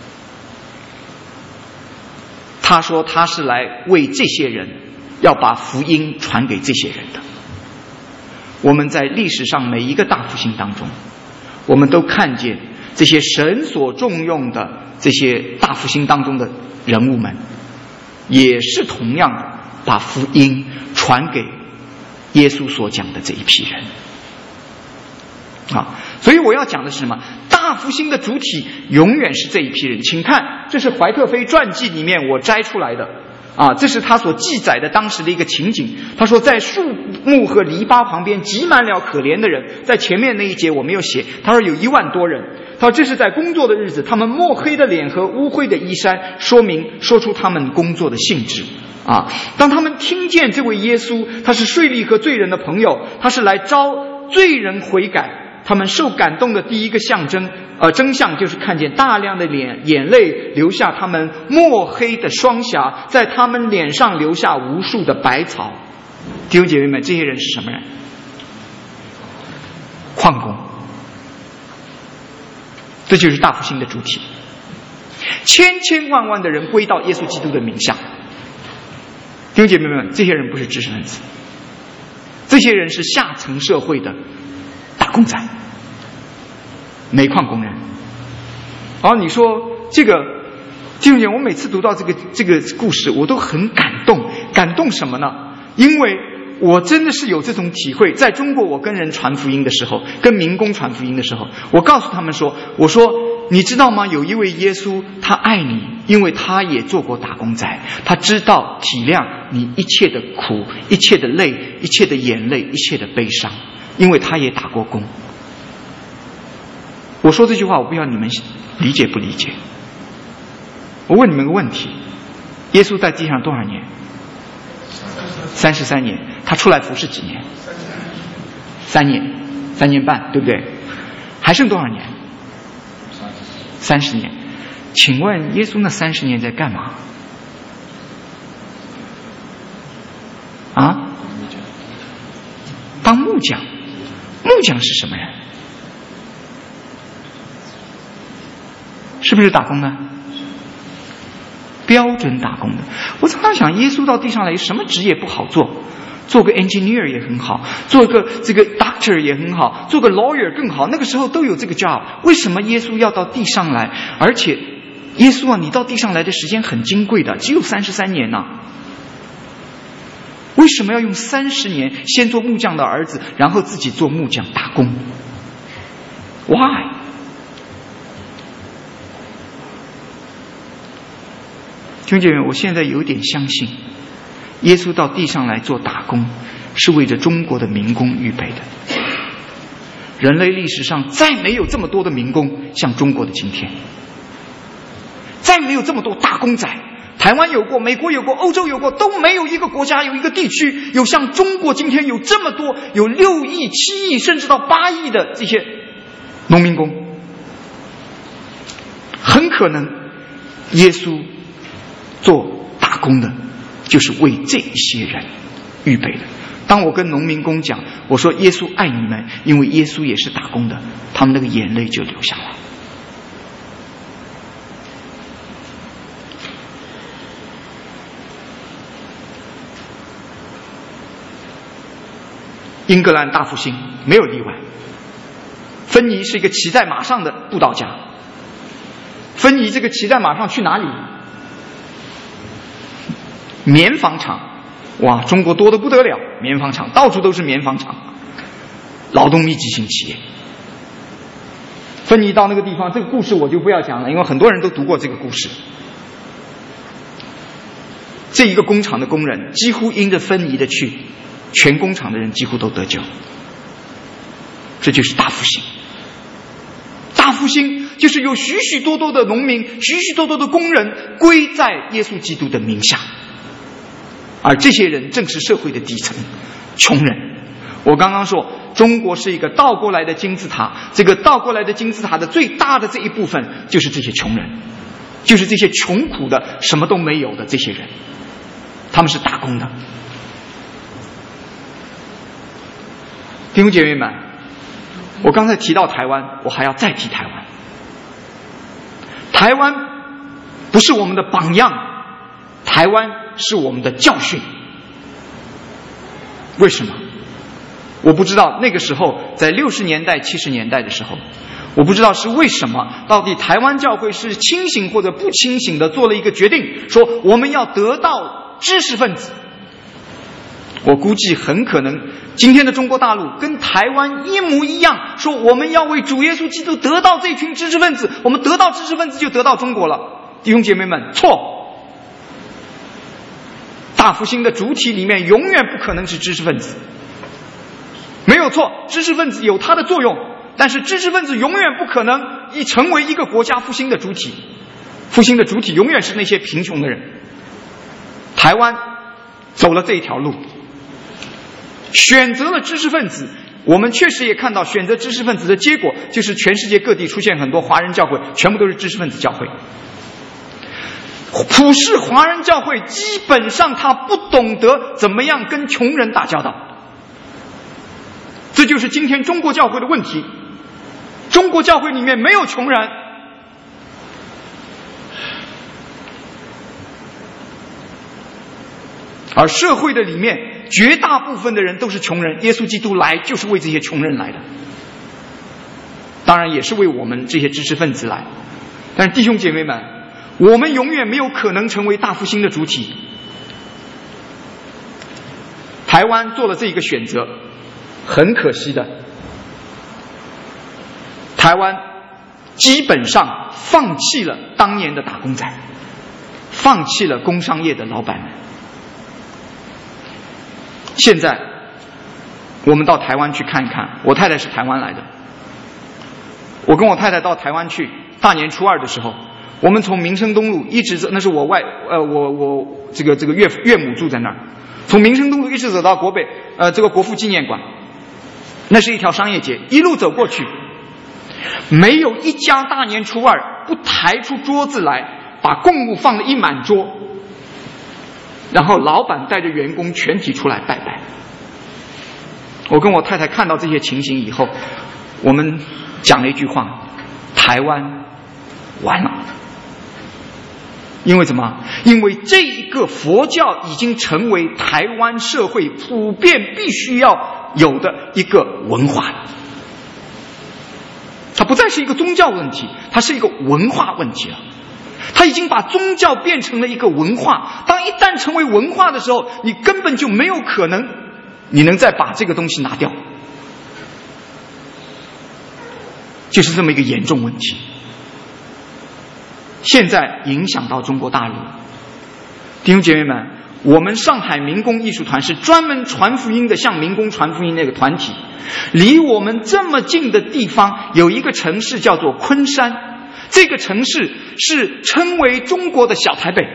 他说他是来为这些人，要把福音传给这些人的。我们在历史上每一个大复兴当中，我们都看见这些神所重用的这些大复兴当中的人物们，也是同样的把福音传给耶稣所讲的这一批人。啊，所以我要讲的是什么？大复兴的主体永远是这一批人。请看，这是怀特菲传记里面我摘出来的啊，这是他所记载的当时的一个情景。他说，在树木和篱笆旁边挤满了可怜的人。在前面那一节我没有写，他说有一万多人。他说这是在工作的日子，他们墨黑的脸和污秽的衣衫，说明说出他们工作的性质。啊，当他们听见这位耶稣，他是税吏和罪人的朋友，他是来招罪人悔改。他们受感动的第一个象征，呃，真相就是看见大量的脸眼泪流下他们墨黑的双颊，在他们脸上留下无数的百草。弟兄姐妹们，这些人是什么人？矿工。这就是大复兴的主体。千千万万的人归到耶稣基督的名下。弟兄姐妹们，这些人不是知识分子，这些人是下层社会的打工仔，煤矿工人。然后你说这个弟兄姐妹，我每次读到这个这个故事，我都很感动。感动什么呢？因为我真的是有这种体会。在中国，我跟人传福音的时候，跟民工传福音的时候，我告诉他们说，我说你知道吗？有一位耶稣，他爱你，因为他也做过打工仔，他知道体谅你一切的苦，一切的累，一切的眼泪，一切的悲伤，因为他也打过工。我说这句话，我不知道你们理解不理解。我问你们个问题，耶稣在地上多少年？三十三年。他出来服侍几年？三年，三年半，对不对？还剩多少年？三十年。请问耶稣那三十年在干嘛？啊？当木匠。木匠是什么人？是不是打工的？标准打工的。我常常想，耶稣到地上来，什么职业不好做？做个 engineer 也很好，做个这个 doctor 也很好，做个 lawyer 更好。那个时候都有这个 job。为什么耶稣要到地上来？而且耶稣啊，你到地上来的时间很金贵的，只有三十三年呢、啊。为什么要用三十年先做木匠的儿子，然后自己做木匠打工 ？Why？ 弟兄姐妹，我现在有点相信，耶稣到地上来做打工，是为着中国的民工预备的。人类历史上再没有这么多的民工像中国的今天，再没有这么多打工仔。台湾有过，美国有过，欧洲有过，都没有一个国家有一个地区有像中国今天有这么多，有六亿、七亿甚至到八亿的这些农民工。很可能耶稣做打工的就是为这一些人预备的。当我跟农民工讲，我说耶稣爱你们，因为耶稣也是打工的，他们那个眼泪就流下来。英格兰大复兴没有例外，芬尼是一个骑在马上的布道家， 分离这个骑在马上去哪里？棉纺厂，哇，中国多得不得了，棉纺厂到处都是棉纺厂，劳动密集型企业。分离到那个地方，这个故事我就不要讲了，因为很多人都读过这个故事。这一个工厂的工人几乎因着分离的去，全工厂的人几乎都得救。这就是大复兴。大复兴就是有许许多多的农民，许许多多的工人归在耶稣基督的名下，而这些人正是社会的底层穷人。我刚刚说中国是一个倒过来的金字塔，这个倒过来的金字塔的最大的这一部分就是这些穷人，就是这些穷苦的什么都没有的这些人，他们是打工的。弟兄姐妹们，我刚才提到台湾，我还要再提台湾。台湾不是我们的榜样，台湾是我们的教训。为什么？我不知道那个时候在六十年代七十年代的时候，我不知道是为什么，到底台湾教会是清醒或者不清醒的做了一个决定，说我们要得到知识分子。我估计很可能今天的中国大陆跟台湾一模一样，说我们要为主耶稣基督得到这群知识分子，我们得到知识分子就得到中国了。弟兄姐妹们，错！大复兴的主体里面永远不可能是知识分子，没有错，知识分子有它的作用，但是知识分子永远不可能一成为一个国家复兴的主体，复兴的主体永远是那些贫穷的人。台湾走了这一条路，选择了知识分子，我们确实也看到选择知识分子的结果就是全世界各地出现很多华人教会，全部都是知识分子教会。普世华人教会基本上他不懂得怎么样跟穷人打交道，这就是今天中国教会的问题。中国教会里面没有穷人，而社会的里面绝大部分的人都是穷人，耶稣基督来就是为这些穷人来的，当然也是为我们这些知识分子来。但是弟兄姐妹们，我们永远没有可能成为大复兴的主体。台湾做了这一个选择，很可惜的，台湾基本上放弃了当年的打工仔，放弃了工商业的老板们。现在我们到台湾去看一看，我太太是台湾来的，我跟我太太到台湾去，大年初二的时候，我们从民生东路一直走，那是我外呃我我这个这个岳父岳母住在那儿，从民生东路一直走到国北呃这个国父纪念馆，那是一条商业街，一路走过去，没有一家大年初二不抬出桌子来，把供物放了一满桌，然后老板带着员工全体出来拜拜。我跟我太太看到这些情形以后，我们讲了一句话：台湾完了。因为什么？因为这一个佛教已经成为台湾社会普遍必须要有的一个文化，它不再是一个宗教问题，它是一个文化问题了。它已经把宗教变成了一个文化，当一旦成为文化的时候，你根本就没有可能你能再把这个东西拿掉，就是这么一个严重问题。现在影响到中国大陆，弟兄姐妹们，我们上海民工艺术团是专门传福音的，向民工传福音那个团体。离我们这么近的地方有一个城市叫做昆山，这个城市是称为中国的小台北。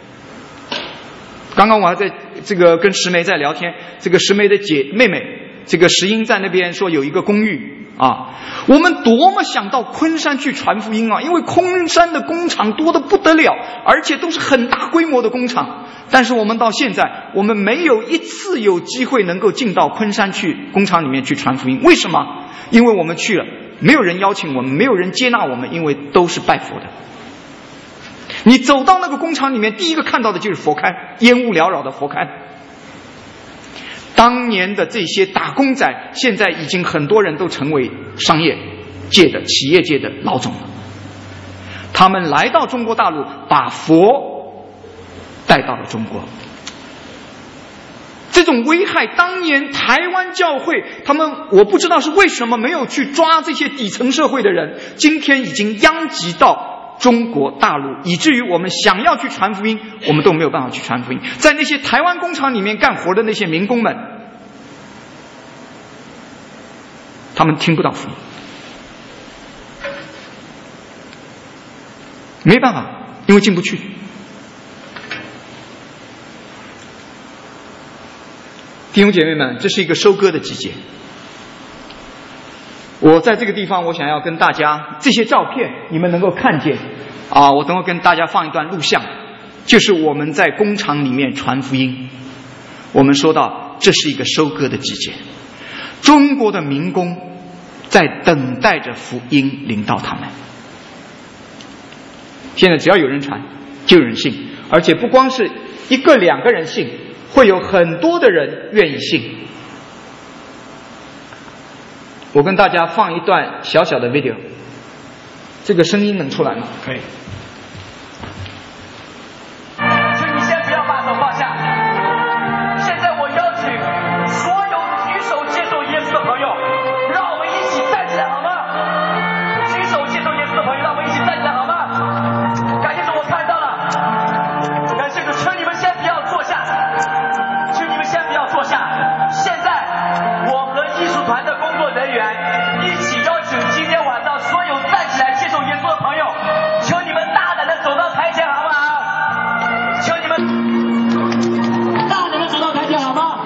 刚刚我还在这个跟石梅在聊天，这个石梅的姐妹妹这个石英在那边说有一个公寓啊，我们多么想到昆山去传福音啊！因为昆山的工厂多得不得了，而且都是很大规模的工厂。但是我们到现在，我们没有一次有机会能够进到昆山去工厂里面去传福音。为什么？因为我们去了，没有人邀请我们，没有人接纳我们，因为都是拜佛的。你走到那个工厂里面，第一个看到的就是佛龛，烟雾缭绕的佛龛。当年的这些打工仔，现在已经很多人都成为商业界的企业界的老总了。 他们来到中国大陆，把佛带到了中国。这种危害，当年台湾教会他们，我不知道是为什么没有去抓这些底层社会的人，今天已经殃及到中国大陆，以至于我们想要去传福音，我们都没有办法去传福音。在那些台湾工厂里面干活的那些民工们，他们听不到福音，没办法，因为进不去。弟兄姐妹们，这是一个收割的季节。我在这个地方，我想要跟大家，这些照片你们能够看见啊！我等会跟大家放一段录像，就是我们在工厂里面传福音。我们说到，这是一个收割的季节，中国的民工在等待着福音临到他们。现在只要有人传，就有人信，而且不光是一个两个人信，会有很多的人愿意信。我跟大家放一段小小的 video， 这个声音能出来吗？ 可以。请你先不要把手放下。现在我邀请所有举手接受耶稣的朋友，让我们一起站起来好吗？举手接受耶稣的朋友，让我们一起站起来好吗？感谢主，我看到了。感谢主，请你们先不要坐下，请你们先不要坐下。现在我和艺术团的工作人员一起邀请今天晚上所有站起来接受耶稣的朋友，请你们大胆的走到台前好不好？请你们大胆的走到台前好吗？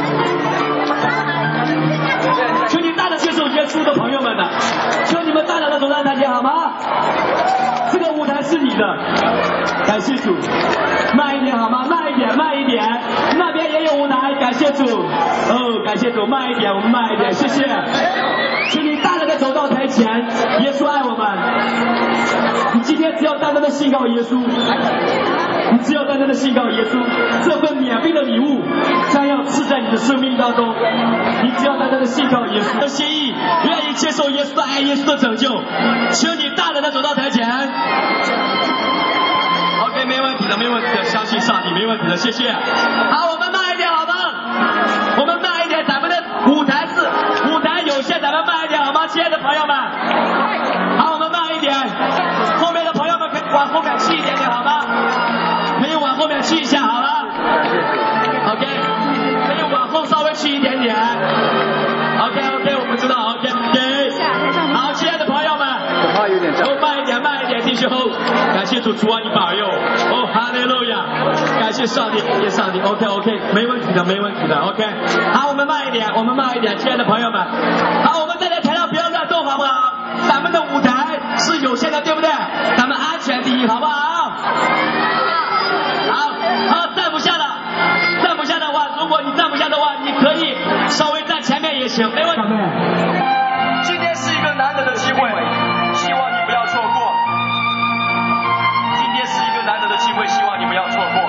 请你大胆接受耶稣的朋友们呢，请你们大胆的走到台前好吗？这个舞台是你的，感谢主。慢一点好吗？慢一点，慢一点。那边也有舞台，感谢主。哦，感谢主，慢一点，我们慢一点，谢谢。请你大胆的走到台前，耶稣爱我们。你今天只要单单的信靠耶稣，你只要单单的信靠耶稣，这份免费的礼物将要赐在你的生命当中。你只要单单的信靠耶稣的心意，愿意接受耶稣的爱，耶稣的拯救，请你大胆的走到台前。OK， 没问题的，没问题的，相信上帝，没问题的，谢谢。好，我们慢一点好吗？我们慢一点，咱们的舞台是舞台有限，咱们慢一点好吗？亲爱的朋友们，好，我们慢一点，后面的朋友们可以往后面去一点点好吗？可以往后面去一下好了。OK， 可以往后稍微去一点点。OK OK， 我们知道 OK OK。好，亲爱的朋友们，哦，慢一点，慢一点，弟兄，感谢主，主啊，你保佑，哦，哈利路亚，感谢上帝，感谢上帝 ，OK OK， 没问题的，没问题的 ，OK。好，我们慢一点，我们慢一点，亲爱的朋友们，好，我们站在台上不要乱动，好不好？咱们的舞台是有限的，对不对？咱们安全第一，好不好？好，好，站不下的，站不下的话，如果你站不下的话，你可以稍微站前面也行，没问题。今天是一个难得的机会，希望你不要错过。今天是一个难得的机会，希望你不要错过。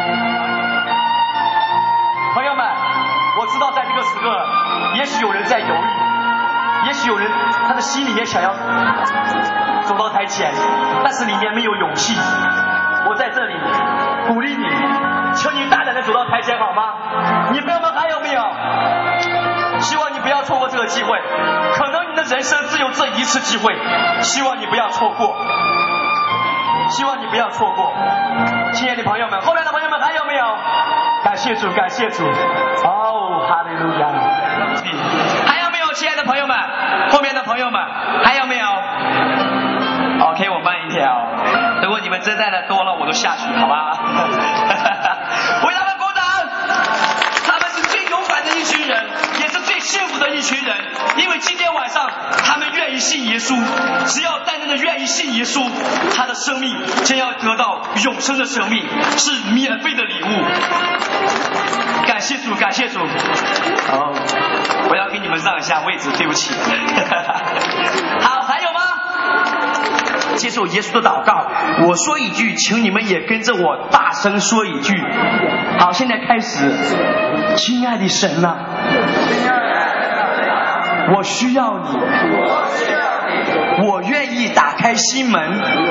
朋友们，我知道在这个时刻，也许有人在犹豫，也许有人他的心里面想要走到台前，但是里面没有勇气。我在这里鼓励你，请你大胆的走到台前好吗？你朋友们还有没有？希望你不要错过这个机会，可能你的人生只有这一次机会，希望你不要错过，希望你不要错过。亲爱的朋友们，后面的朋友们还有没有？感谢主，感谢主，哦，哈利路亚。还有没有，亲爱的朋友们？后面的朋友们还有没有 ？OK， 我慢一条。如果你们真在的多了，我都下去，好吧？为他们鼓掌。他们是最勇敢的一群人，也是最幸福的一群人，因为今天晚上他们愿意信耶稣，只要单单的愿意信耶稣，他的生命将要得到永生的生命，是免费的礼物。感谢主，感谢主。哦，我要给你们让一下位置，对不起。好，还有吗？接受耶稣的祷告，我说一句，请你们也跟着我大声说一句。好，现在开始。亲爱的神啊，我需要你， 我愿意打开心门，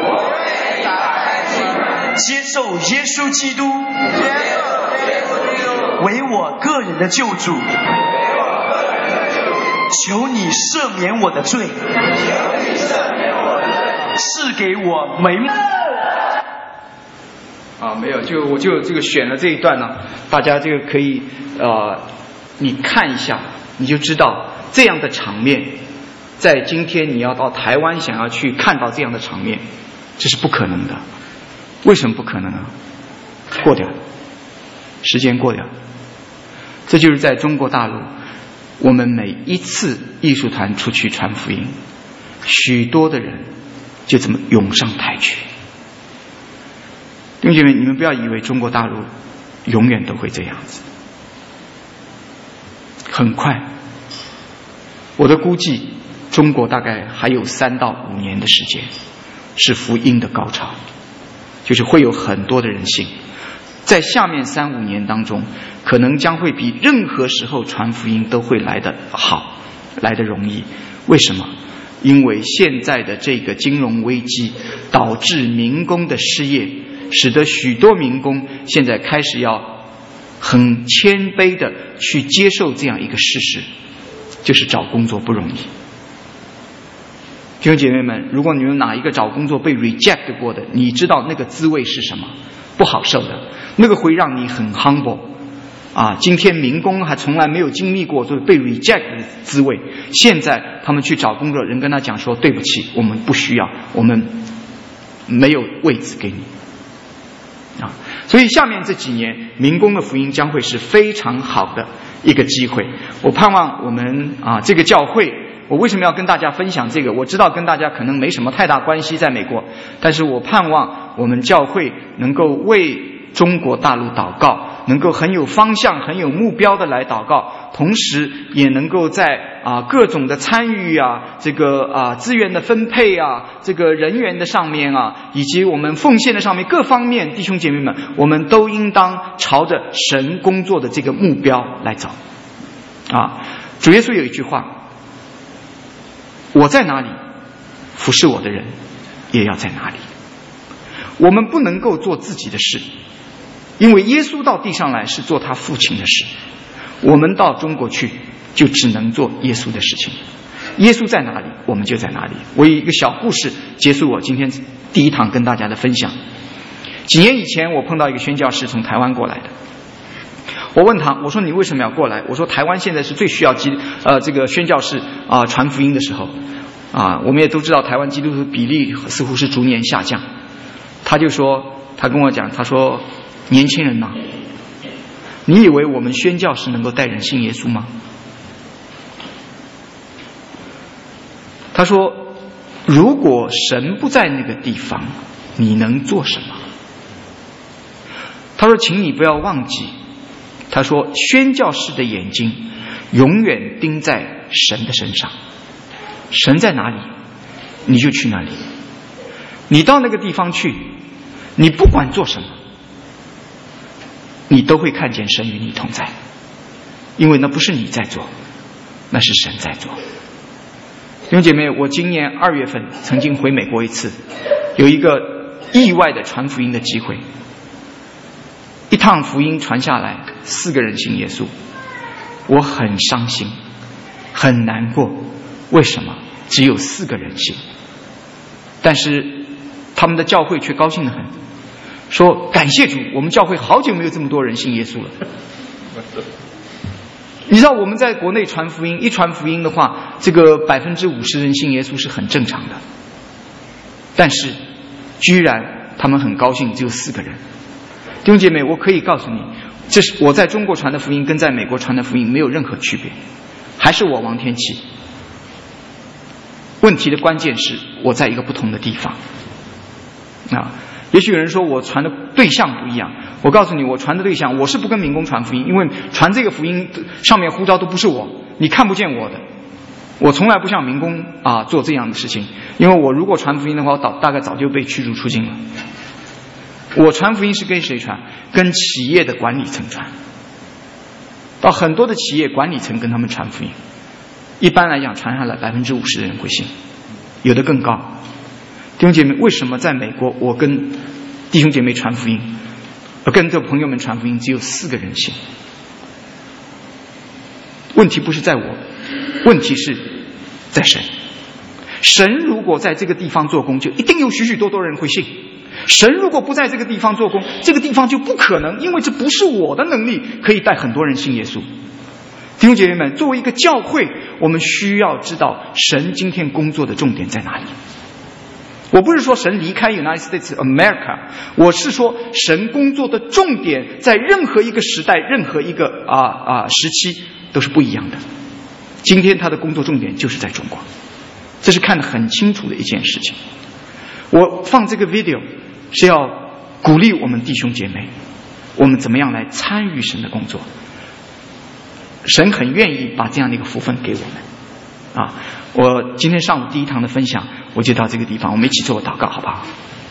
接受耶稣基督为我个人的救主。求你赦免我的罪，赐给我美满。 啊，没有，就我就这个选了这一段呢，大家这个可以呃，你看一下，你就知道这样的场面，在今天你要到台湾想要去看到这样的场面，这是不可能的。为什么不可能呢？过掉，时间过掉，这就是在中国大陆，我们每一次艺术团出去传福音，许多的人就这么涌上台去。弟兄姐妹，你们不要以为中国大陆永远都会这样子，很快，我的估计，中国大概还有三到五年的时间是福音的高潮，就是会有很多的人信。在下面三五年当中，可能将会比任何时候传福音都会来得好，来得容易。为什么？因为现在的这个金融危机导致民工的失业，使得许多民工现在开始要很谦卑的去接受这样一个事实，就是找工作不容易。弟兄姐妹们，如果你们哪一个找工作被 reject 过的，你知道那个滋味是什么？不好受的，那个会让你很 humble 啊！今天民工还从来没有经历过就是被 reject 的滋味，现在他们去找工作，人跟他讲说对不起，我们不需要，我们没有位置给你啊！所以下面这几年民工的福音将会是非常好的一个机会。我盼望我们啊这个教会，我为什么要跟大家分享这个？我知道跟大家可能没什么太大关系，在美国，但是我盼望我们教会能够为中国大陆祷告，能够很有方向、很有目标的来祷告，同时也能够在啊各种的参与啊，这个啊资源的分配啊，这个人员的上面啊，以及我们奉献的上面各方面，弟兄姐妹们，我们都应当朝着神工作的这个目标来走啊。主耶稣有一句话，我在哪里，服侍我的人也要在哪里。我们不能够做自己的事，因为耶稣到地上来是做他父亲的事，我们到中国去就只能做耶稣的事情。耶稣在哪里，我们就在哪里。我以一个小故事结束我今天第一堂跟大家的分享。几年以前，我碰到一个宣教士从台湾过来的，我问他，我说你为什么要过来？我说台湾现在是最需要基呃这个宣教士啊、呃、传福音的时候啊，我们也都知道台湾基督徒比例似乎是逐年下降。他就说，他跟我讲，他说年轻人呐、啊，你以为我们宣教士能够带人信耶稣吗？他说，如果神不在那个地方，你能做什么？他说，请你不要忘记，他说宣教士的眼睛永远盯在神的身上，神在哪里你就去哪里，你到那个地方去，你不管做什么，你都会看见神与你同在，因为那不是你在做，那是神在做。弟兄姐妹，我今年二月份曾经回美国一次，有一个意外的传福音的机会，一趟福音传下来，四个人信耶稣，我很伤心，很难过。为什么只有四个人信？但是他们的教会却高兴得很，说感谢主，我们教会好久没有这么多人信耶稣了。你知道我们在国内传福音，一传福音的话，这个百分之五十人信耶稣是很正常的，但是居然他们很高兴只有四个人。弟兄姐妹，我可以告诉你，这是我在中国传的福音跟在美国传的福音没有任何区别，还是我王天琪。问题的关键是我在一个不同的地方啊。也许有人说我传的对象不一样，我告诉你，我传的对象，我是不跟民工传福音，因为传这个福音上面呼召都不是我，你看不见我的，我从来不像民工啊做这样的事情，因为我如果传福音的话，我大大概早就被驱逐出境了。我传福音是跟谁传？跟企业的管理层传，到很多的企业管理层跟他们传福音，一般来讲传下来百分之五十的人会信有的更高。弟兄姐妹，为什么在美国我跟弟兄姐妹传福音，而跟着朋友们传福音只有四个人信？问题不是在我，问题是在神。神如果在这个地方做工，就一定有许许多多人会信。神如果不在这个地方做工，这个地方就不可能，因为这不是我的能力可以带很多人信耶稣。弟兄姐妹们，作为一个教会，我们需要知道神今天工作的重点在哪里。我不是说神离开 United States America， 我是说神工作的重点在任何一个时代、任何一个啊啊时期都是不一样的。今天他的工作重点就是在中国，这是看得很清楚的一件事情。我放这个 video 是要鼓励我们弟兄姐妹，我们怎么样来参与神的工作。神很愿意把这样的一个福分给我们啊！我今天上午第一堂的分享我就到这个地方，我们一起做个祷告好不好？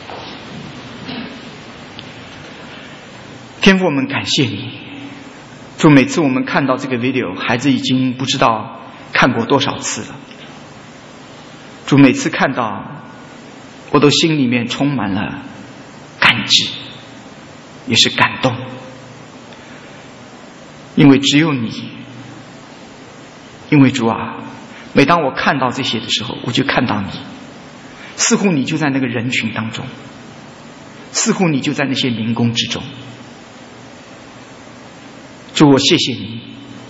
天父，我们感谢你，就每次我们看到这个 video， 孩子已经不知道看过多少次了，主每次看到我都心里面充满了感激，也是感动，因为只有你，因为主啊，每当我看到这些的时候，我就看到你，似乎你就在那个人群当中，似乎你就在那些民工之中。主，我谢谢你，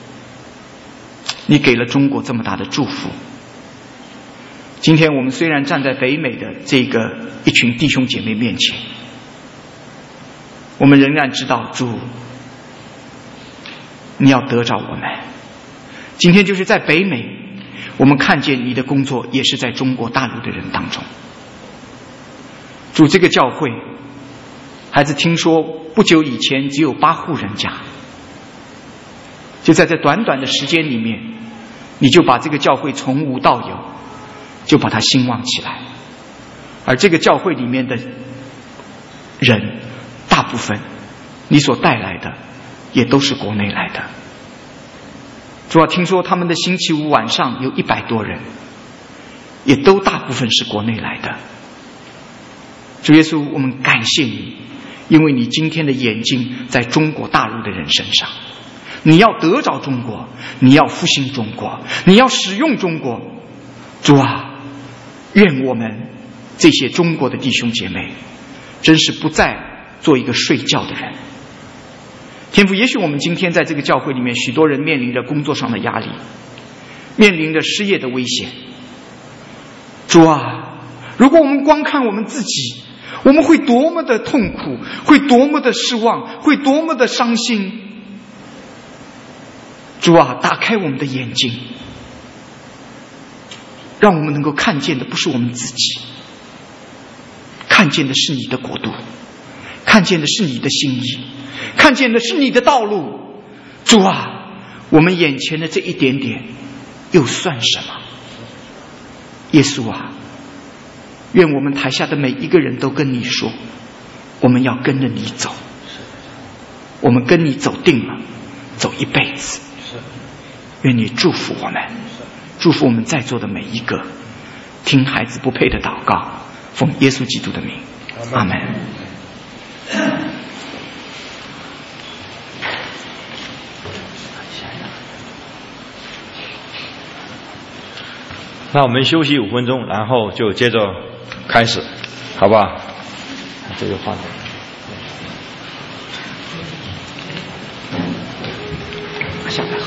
你给了中国这么大的祝福。今天我们虽然站在北美的这个一群弟兄姐妹面前，我们仍然知道主你要得着我们。今天就是在北美，我们看见你的工作也是在中国大陆的人当中。主，这个教会孩子听说不久以前只有八户人家，就在这短短的时间里面，你就把这个教会从无到有，就把它兴旺起来。而这个教会里面的人大部分你所带来的也都是国内来的。主要听说他们的星期五晚上有一百多人，也都大部分是国内来的。主耶稣，我们感谢你，因为你今天的眼睛在中国大陆的人身上，你要得着中国，你要复兴中国，你要使用中国。主啊，愿我们这些中国的弟兄姐妹真是不再做一个睡觉的人。天父，也许我们今天在这个教会里面，许多人面临着工作上的压力，面临着失业的危险。主啊，如果我们光看我们自己，我们会多么的痛苦，会多么的失望，会多么的伤心。主啊，打开我们的眼睛，让我们能够看见的不是我们自己，看见的是你的国度，看见的是你的心意，看见的是你的道路。主啊，我们眼前的这一点点又算什么？耶稣啊，愿我们台下的每一个人都跟你说，我们要跟着你走，我们跟你走定了，走一辈子。愿你祝福我们，祝福我们在座的每一个听孩子不配的祷告，奉耶稣基督的名，阿们。 那我们休息五分钟，然后就接着开始，好不好？这个话筒。